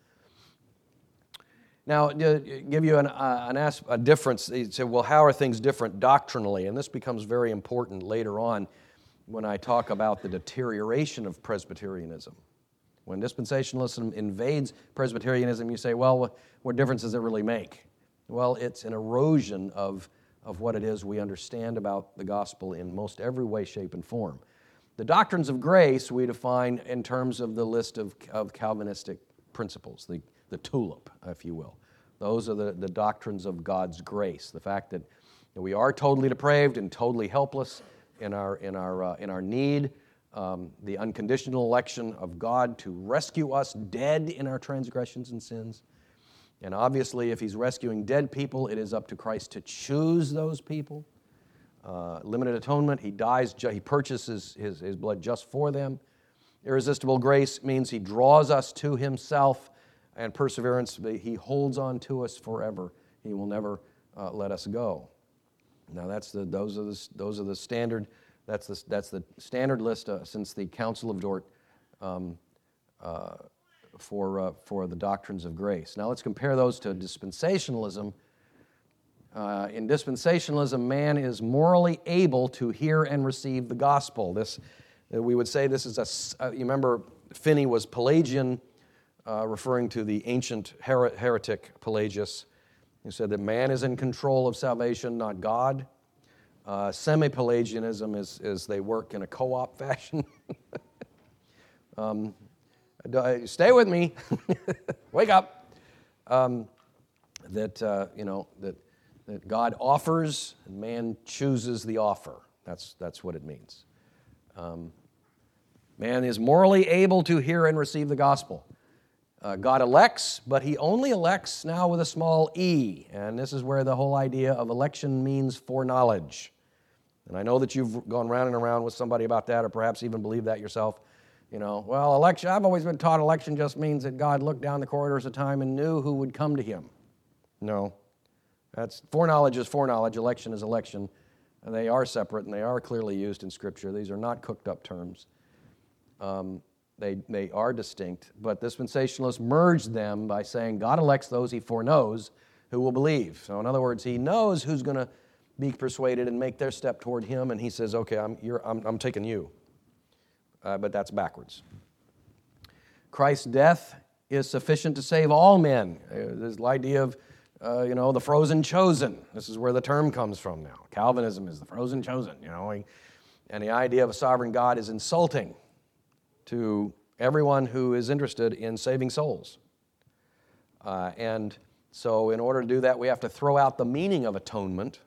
Now, to give you an, uh, an as- a difference, you say, well, how are things different doctrinally? And this becomes very important later on when I talk about the deterioration of Presbyterianism. When dispensationalism invades Presbyterianism, you say, well, what, what difference does it really make? Well, it's an erosion of, of what it is we understand about the gospel in most every way, shape, and form. The doctrines of grace we define in terms of the list of, of Calvinistic principles, the, the tulip, if you will. Those are the, the doctrines of God's grace, the fact that we are totally depraved and totally helpless in our, in our, uh, in our need, um, the unconditional election of God to rescue us dead in our transgressions and sins. And obviously, if he's rescuing dead people, it is up to Christ to choose those people. Uh, limited atonement, he dies, ju- he purchases his, his blood just for them. Irresistible grace means he draws us to himself, and perseverance, he holds on to us forever. He will never uh, let us go. Now, that's the those are the those are the standard. That's the that's the standard list uh, since the Council of Dort um, uh, for uh, for the doctrines of grace. Now, let's compare those to dispensationalism. Uh, in dispensationalism, man is morally able to hear and receive the gospel. This uh, we would say this is a. Uh, you remember Finney was Pelagian, uh, referring to the ancient her- heretic Pelagius. He said that man is in control of salvation, not God. Uh, Semi-Pelagianism is, is they work in a co-op fashion. um, stay with me. Wake up. Um, that, uh, you know, that, that God offers and man chooses the offer. That's, that's what it means. Um, man is morally able to hear and receive the gospel. Uh, God elects, but he only elects now with a small e. And this is where the whole idea of election means foreknowledge. And I know that you've gone round and around with somebody about that, or perhaps even believe that yourself. You know, well, election, I've always been taught election just means that God looked down the corridors of time and knew who would come to him. No. That's foreknowledge is foreknowledge, election is election. And they are separate, and they are clearly used in Scripture. These are not cooked-up terms. Um, They, they are distinct, but dispensationalists merge them by saying God elects those he foreknows who will believe. So in other words, he knows who's going to be persuaded and make their step toward him, and he says, okay, I'm, you're, I'm, I'm taking you. Uh, but that's backwards. Christ's death is sufficient to save all men. Uh, there's the idea of, uh, you know, the frozen chosen. This is where the term comes from now. Calvinism is the frozen chosen, you know. And the idea of a sovereign God is insulting to everyone who is interested in saving souls. Uh, and so in order to do that, we have to throw out the meaning of atonement.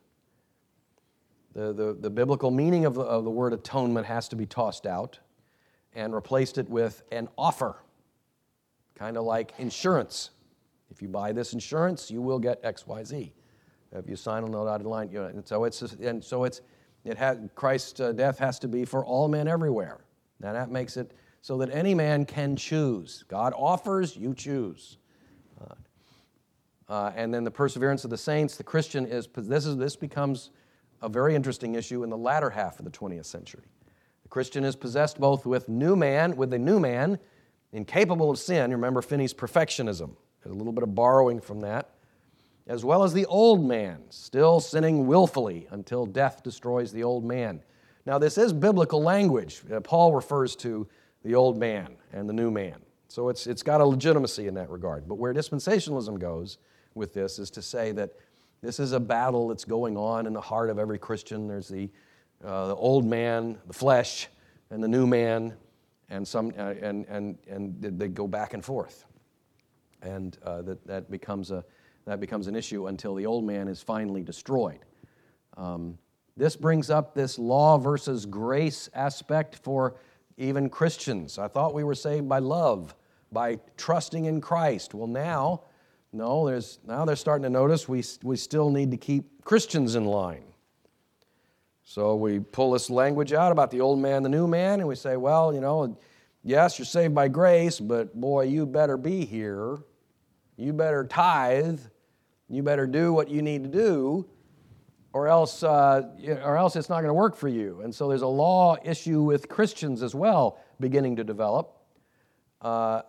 The, the, the biblical meaning of the, of the word atonement has to be tossed out and replaced it with an offer, kind of like insurance. If you buy this insurance, you will get X, Y, Z. If you sign on the dotted line, you know, and so it's and so it's it has Christ's uh, death has to be for all men everywhere. Now that makes it so that any man can choose. God offers, you choose. Uh, uh, and then the perseverance of the saints, the Christian is, this is this becomes a very interesting issue in the latter half of the twentieth century. The Christian is possessed both with new man, with a new man, incapable of sin. Remember Finney's perfectionism. There's a little bit of borrowing from that. As well as the old man, still sinning willfully until death destroys the old man. Now this is biblical language. Uh, Paul refers to the old man and the new man. So it's it's got a legitimacy in that regard. But where dispensationalism goes with this is to say that this is a battle that's going on in the heart of every Christian. There's the, uh, the old man, the flesh, and the new man, and some uh, and and and they go back and forth, and uh, that that becomes a that becomes an issue until the old man is finally destroyed. Um, this brings up this law versus grace aspect for even Christians. I thought we were saved by love, by trusting in Christ. Well, now, no, there's now they're starting to notice we we still need to keep Christians in line. So we pull this language out about the old man, the new man, and we say, well, you know, yes, you're saved by grace, but boy, you better be here. You better tithe. You better do what you need to do, or else, uh, or else it's not going to work for you. And so there's a law issue with Christians as well beginning to develop. Uh,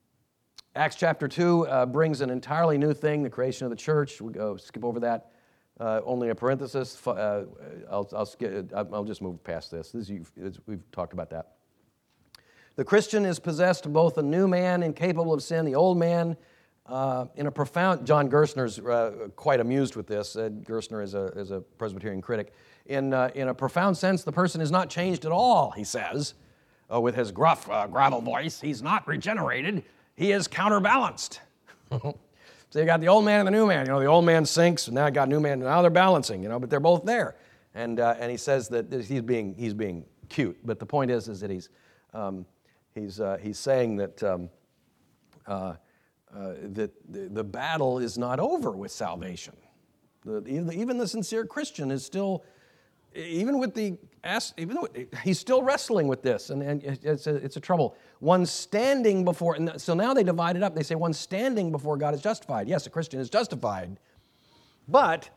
Acts chapter two uh, brings an entirely new thing, the creation of the church. We'll go skip over that. Uh, only a parenthesis. Uh, I'll, I'll, skip, I'll just move past this. this is, we've talked about that. The Christian is possessed of both a new man incapable of sin, the old man, uh, in a profound. John Gerstner's uh, quite amused with this. Ed Gerstner is a, is a Presbyterian critic. In, uh, in a profound sense, the person is not changed at all, he says, uh, with his gruff, uh, gravel voice. He's not regenerated. He is counterbalanced. So you got the old man and the new man. You know, the old man sinks, and now I got a new man. Now they're balancing, you know, but they're both there. And uh, and he says that he's being he's being cute. But the point is, is that he's um, he's uh, he's saying that um, uh, uh, that the, the battle is not over with salvation. The, even the sincere Christian is still, even with the even though he's still wrestling with this, and, and it's a, it's a trouble. One standing before, and so now they divide it up. They say one standing before God is justified. Yes, a Christian is justified, but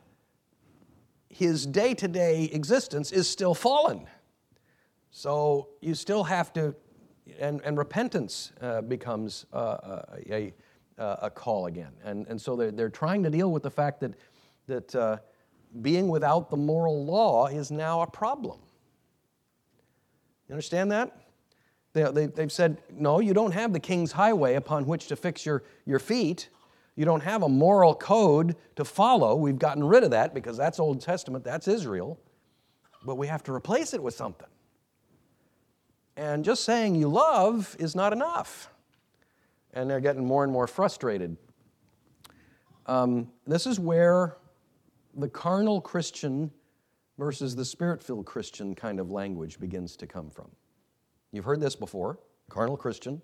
his day-to-day existence is still fallen. So you still have to, and, and repentance uh, becomes uh, a, a, a call again. And, and so they're, they're trying to deal with the fact that, that uh, being without the moral law is now a problem. You understand that? They, they, they've said, no, you don't have the king's highway upon which to fix your, your feet. You don't have a moral code to follow. We've gotten rid of that because that's Old Testament, that's Israel. But we have to replace it with something. And just saying you love is not enough. And they're getting more and more frustrated. Um, this is where the carnal Christian versus the Spirit-filled Christian kind of language begins to come from. You've heard this before, carnal Christian.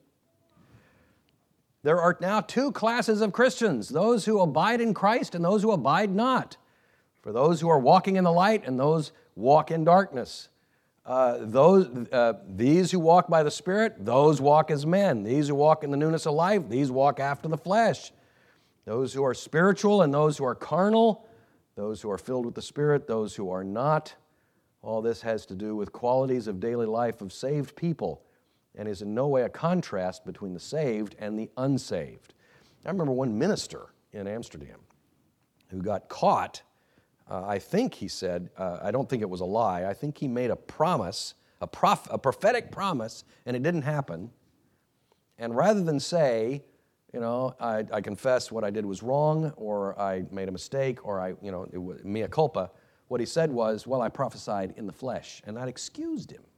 There are now two classes of Christians, those who abide in Christ and those who abide not. For those who are walking in the light and those walk in darkness. Uh, those, uh, these who walk by the Spirit, those walk as men. These who walk in the newness of life, these walk after the flesh. Those who are spiritual and those who are carnal, those who are filled with the Spirit, those who are not. All this has to do with qualities of daily life of saved people and is in no way a contrast between the saved and the unsaved. I remember one minister in Amsterdam who got caught. Uh, I think he said, uh, I don't think it was a lie, I think he made a promise, a, prof, a prophetic promise, and it didn't happen. And rather than say, you know, I, I confess what I did was wrong, or I made a mistake, or I, you know, it was mea culpa, what he said was, well, I prophesied in the flesh, and that excused him.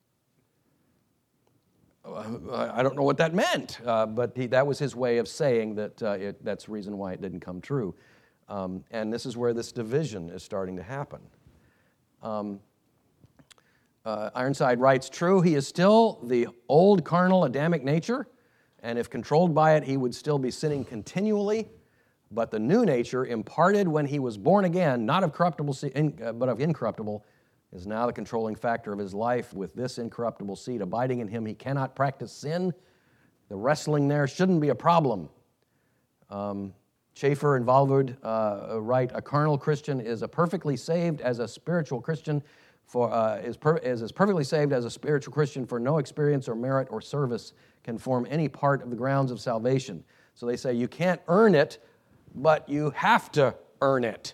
Uh, I don't know what that meant, uh, but he, that was his way of saying that uh, it, that's the reason why it didn't come true. Um, and this is where this division is starting to happen. Um, uh, Ironside writes, true, he is still the old carnal Adamic nature, and if controlled by it, he would still be sinning continually. But the new nature, imparted when he was born again, not of corruptible, seed, but of incorruptible, is now the controlling factor of his life. With this incorruptible seed abiding in him, he cannot practice sin. The wrestling there shouldn't be a problem. Um, Schaeffer and Walvoord uh, write, a carnal Christian is a perfectly saved as a spiritual Christian, for uh, is, per, is as perfectly saved as a spiritual Christian, for no experience or merit or service can form any part of the grounds of salvation. So they say you can't earn it, but you have to earn it.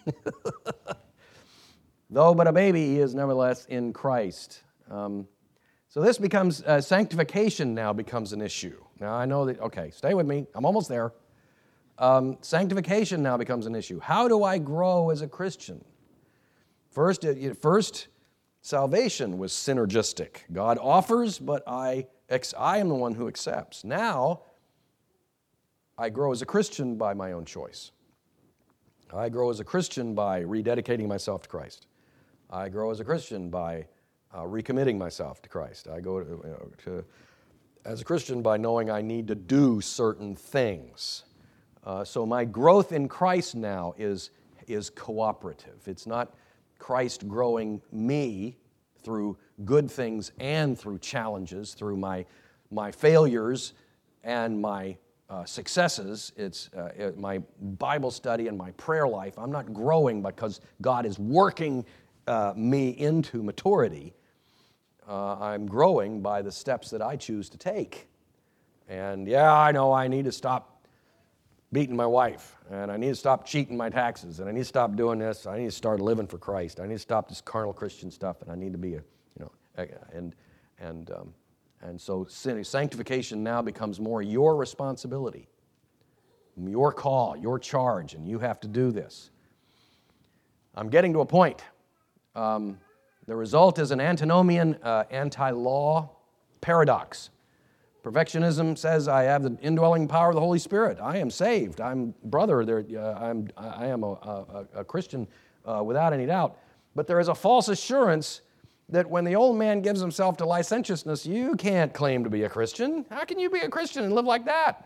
Though but a baby, he is nevertheless in Christ. Um, so this becomes, uh, sanctification now becomes an issue. Now I know that, okay, stay with me, I'm almost there. Um, sanctification now becomes an issue. How do I grow as a Christian? First, it, first salvation was synergistic. God offers, but I, I am the one who accepts. Now, I grow as a Christian by my own choice. I grow as a Christian by rededicating myself to Christ. I grow as a Christian by uh, recommitting myself to Christ. I go to, you know, to, as a Christian by knowing I need to do certain things. Uh, so my growth in Christ now is, is cooperative. It's not Christ growing me through good things and through challenges, through my, my failures and my uh, successes. It's uh, it, my Bible study and my prayer life. I'm not growing because God is working uh, me into maturity. Uh, I'm growing by the steps that I choose to take. And yeah, I know I need to stop beating my wife, and I need to stop cheating my taxes, and I need to stop doing this. I need to start living for Christ. I need to stop this carnal Christian stuff, and I need to be a, you know, and and um, and so sin, sanctification now becomes more your responsibility, your call, your charge, and you have to do this. I'm getting to a point. Um, the result is an antinomian, uh, anti-law paradox. Perfectionism says I have the indwelling power of the Holy Spirit. I am saved. I'm brother. There, uh, I'm, I am a, a, a Christian uh, without any doubt. But there is a false assurance that when the old man gives himself to licentiousness, you can't claim to be a Christian. How can you be a Christian and live like that?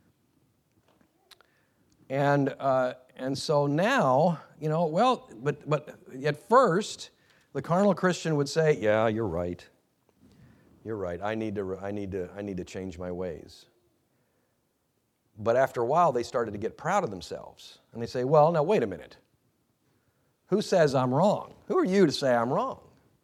And uh, and so now, you know, well, but but at first, the carnal Christian would say, "Yeah, you're right. You're right. I need to. I need to. I need to change my ways." But after a while, they started to get proud of themselves, and they say, "Well, now wait a minute. Who says I'm wrong? Who are you to say I'm wrong?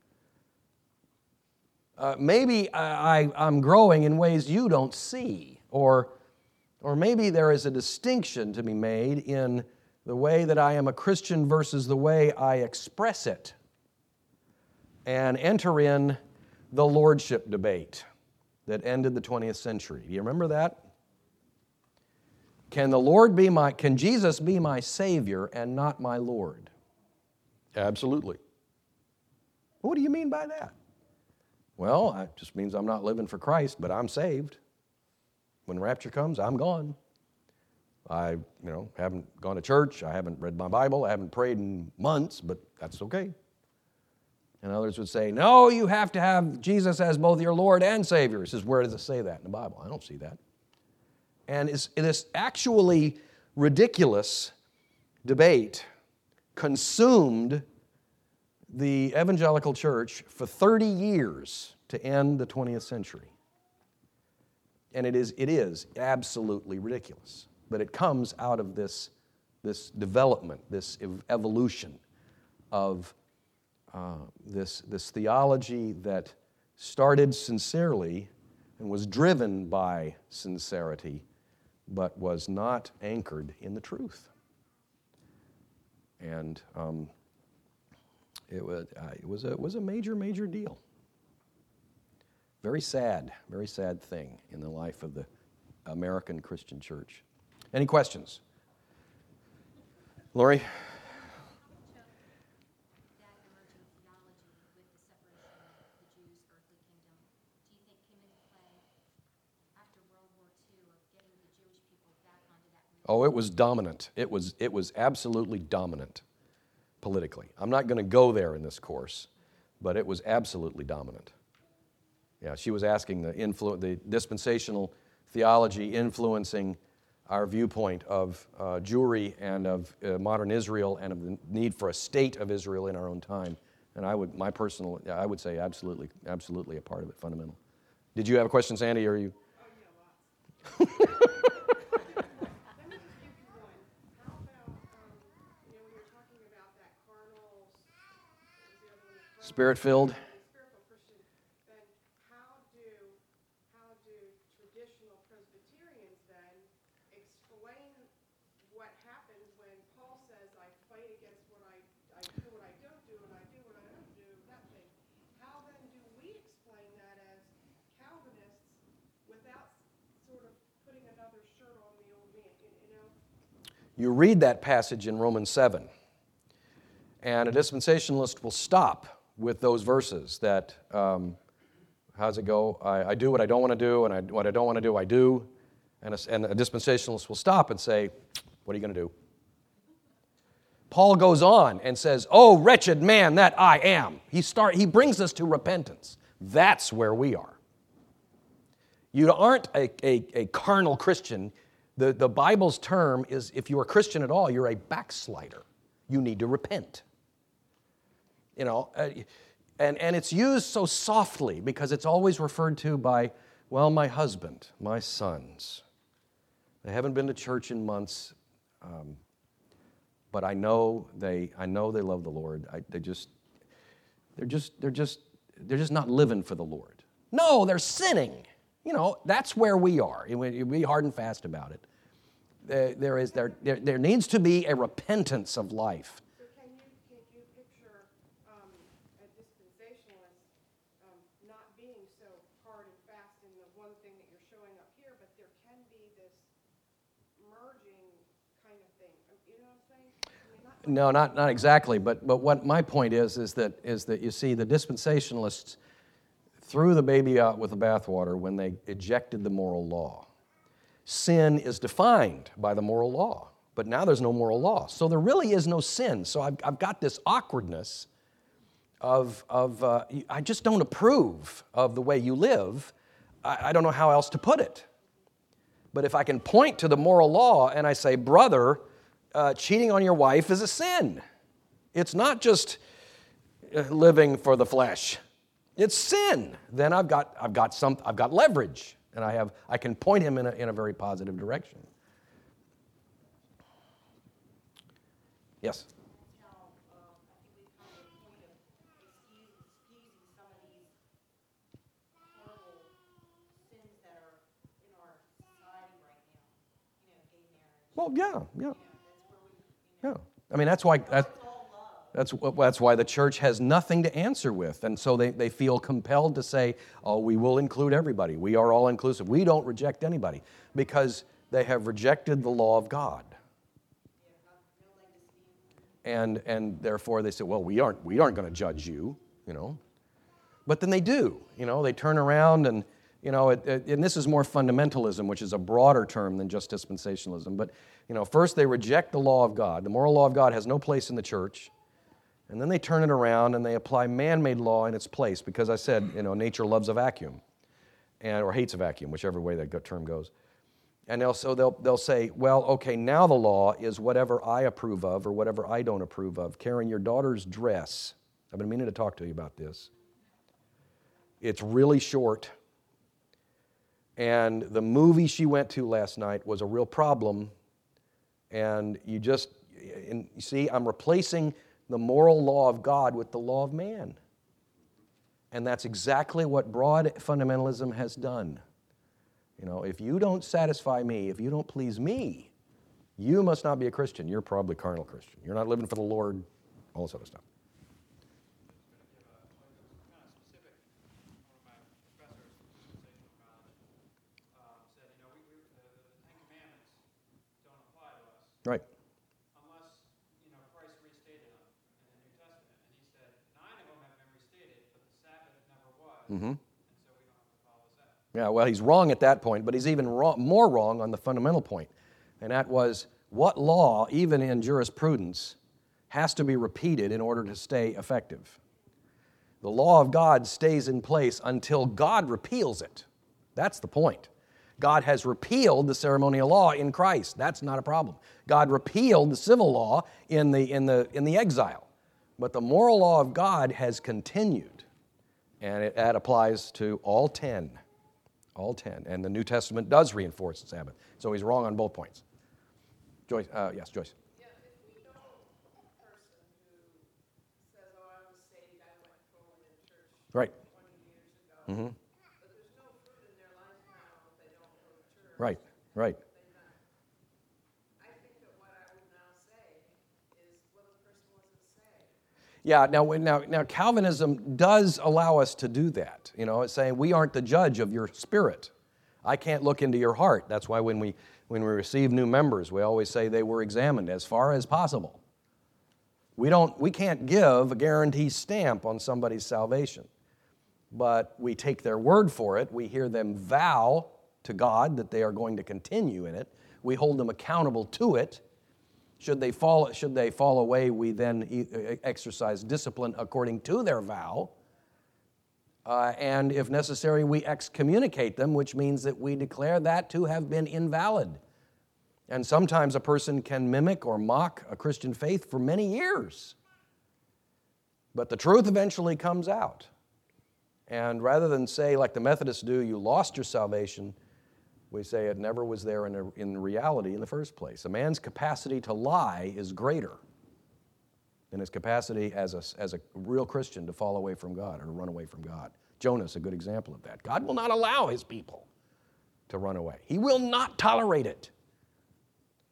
Uh, maybe I, I, I'm growing in ways you don't see, or." Or maybe there is a distinction to be made in the way that I am a Christian versus the way I express it. And enter in the lordship debate that ended the twentieth century. Do you remember that? Can the Lord be my, can Jesus be my Savior and not my Lord? Absolutely. What do you mean by that? Well, it just means I'm not living for Christ, but I'm saved. When rapture comes, I'm gone. I, you know, haven't gone to church. I haven't read my Bible. I haven't prayed in months, but that's okay. And others would say, no, you have to have Jesus as both your Lord and Savior. He says, where does it say that in the Bible? I don't see that. And it's, it is actually ridiculous debate consumed the evangelical church for thirty years to end the twentieth century. And it is, it is absolutely ridiculous. But it comes out of this, this development, this ev- evolution of uh, this, this theology that started sincerely and was driven by sincerity, but was not anchored in the truth. And um, it was, uh, it was, a, it was a major, major deal. Very sad, very sad thing in the life of the American Christian church. Any questions? Lori? That emerging theology with the separation of the Jews' earthly kingdom, do you think came into play after World War Two of getting the Jewish people back onto that? Oh, it was dominant. It was, it was absolutely dominant politically. I'm not going to go there in this course, but it was absolutely dominant. Yeah, she was asking the influ- the dispensational theology influencing our viewpoint of uh, Jewry and of uh, modern Israel and of the need for a state of Israel in our own time. And I would, my personal, I would say absolutely, absolutely a part of it, fundamental. Did you have a question, Sandy, or are you? Oh, yeah, lots. Let me just give you one. How about, um, you know, when you're talking about that carnal, what was the other one? Carnal- Spirit-filled? Spiritual Christian, then how do, how do traditional Presbyterians then explain what happens when Paul says, I fight against what I, I do what I don't do, and I do what I don't do, that thing. How then do we explain that as Calvinists without sort of putting another shirt on the old man, you you know? You read that passage in Romans seven, and a dispensationalist will stop with those verses that, um, how's it go? I, I do what I don't want to do, and I, what I don't want to do, I do. And a, and a dispensationalist will stop and say, what are you going to do? Paul goes on and says, oh, wretched man that I am. He, start, he brings us to repentance. That's where we are. You aren't a, a, a carnal Christian. The, the Bible's term is, if you're a Christian at all, you're a backslider. You need to repent. You know, uh, and, and it's used so softly because it's always referred to by, well, my husband, my sons. They haven't been to church in months, um, but I know they, I know they love the Lord. I, they just, they're just, they're just, they're just not living for the Lord. No, they're sinning. You know, that's where we are. We be hard and fast about it. there, there, is, there, there, there needs to be a repentance of life. So can you, can you picture um, a dispensationalist um, not being so hard and fast in the one thing that you're showing up here, but there can be this merging kind of thing. You know what I'm saying? I mean, not No, not, not exactly, but, but what my point is, is that, is that you see the dispensationalists threw the baby out with the bathwater when they ejected the moral law. Sin is defined by the moral law, but now there's no moral law. So there really is no sin. So I've, I've got this awkwardness of, of uh, I just don't approve of the way you live. I, I don't know how else to put it. But if I can point to the moral law and I say, brother, uh, cheating on your wife is a sin. It's not just uh, living for the flesh. It's sin. Then I've got, I've got, some, I've got leverage. And I have, I can point him in a, in a very positive direction. Yes? Now, um, I think we've come to the point of excuse, excusing some of these horrible sins that are in our society right now. You know, gay marriage. Well, yeah, yeah, You know, that's where we, you know, yeah. I mean, that's why, that, it's all love. that's, wh- that's why the church has nothing to answer with. And so they, they feel compelled to say, oh, we will include everybody. We are all inclusive. We don't reject anybody because they have rejected the law of God. And, and therefore they say, well, we aren't, we aren't going to judge you, you know. But then they do, you know, they turn around and, you know, it, it, and this is more fundamentalism, which is a broader term than just dispensationalism. But, you know, first they reject the law of God. The moral law of God has no place in the church. And then they turn it around and they apply man-made law in its place because I said, you know, nature loves a vacuum and, or hates a vacuum, whichever way that term goes. And they'll, so they'll, they'll say, well, okay, now the law is whatever I approve of or whatever I don't approve of. Karen, your daughter's dress, I've been meaning to talk to you about this. It's really short. And the movie she went to last night was a real problem. And you just, and you see, I'm replacing the moral law of God with the law of man. And that's exactly what broad fundamentalism has done. You know, if you don't satisfy me, if you don't please me, you must not be a Christian. You're probably a carnal Christian. You're not living for the Lord, all this other stuff. Right. Unless, you know, Christ restated them in the New Testament. And he said, nine of them have been restated, but the Sabbath never was. Mm-hmm. And so we don't have to follow that. Yeah, well, he's wrong at that point, but he's even wrong, more wrong on the fundamental point. And that was, what law, even in jurisprudence, has to be repeated in order to stay effective? The law of God stays in place until God repeals it. That's the point. God has repealed the ceremonial law in Christ. That's not a problem. God repealed the civil law in the, in the, in the exile. But the moral law of God has continued. And it, that applies to all ten. All ten. And the New Testament does reinforce the Sabbath. So he's wrong on both points. Joyce, uh, yes, Joyce. Yeah, if we know a person who says, oh, I was saved, I went forward in church Right. twenty years ago, Mm-hmm. but there's no fruit in their life now if they don't go to church. Right, right. They've done. I think that what I would now say is, well, the person wasn't saved. Yeah, now, now, now Calvinism does allow us to do that. You know, it's saying we aren't the judge of your spirit. I can't look into your heart. That's why when we, when we receive new members, we always say they were examined as far as possible. We, don't, we can't give a guarantee stamp on somebody's salvation, but we take their word for it. We hear them vow to God that they are going to continue in it. We hold them accountable to it. Should they fall, should they fall away, we then exercise discipline according to their vow. Uh, and if necessary, we excommunicate them, which means that we declare that to have been invalid. And sometimes a person can mimic or mock a Christian faith for many years. But the truth eventually comes out. And rather than say, like the Methodists do, you lost your salvation, we say it never was there in, a, in reality in the first place. A man's capacity to lie is greater than his capacity as a, as a real Christian to fall away from God or to run away from God. Jonah's a good example of that. God will not allow his people to run away. He will not tolerate it.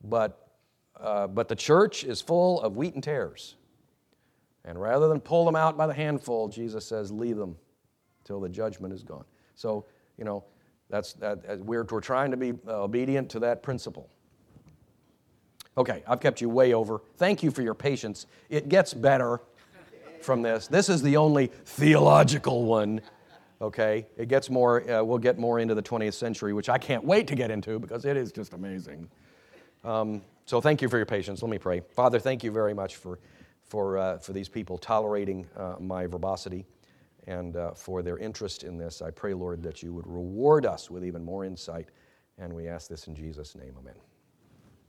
but, uh, but the church is full of wheat and tares. And rather than pull them out by the handful, Jesus says, leave them till the judgment is gone. So, you know, that's that. We're, we're trying to be obedient to that principle. Okay, I've kept you way over. Thank you for your patience. It gets better from this. This is the only theological one, okay? It gets more, uh, we'll get more into the twentieth century, which I can't wait to get into because it is just amazing. Um, so thank you for your patience. Let me pray. Father, thank you very much for, for, uh, for these people tolerating uh, my verbosity and uh, for their interest in this. I pray, Lord, that you would reward us with even more insight, and we ask this in Jesus' name. Amen.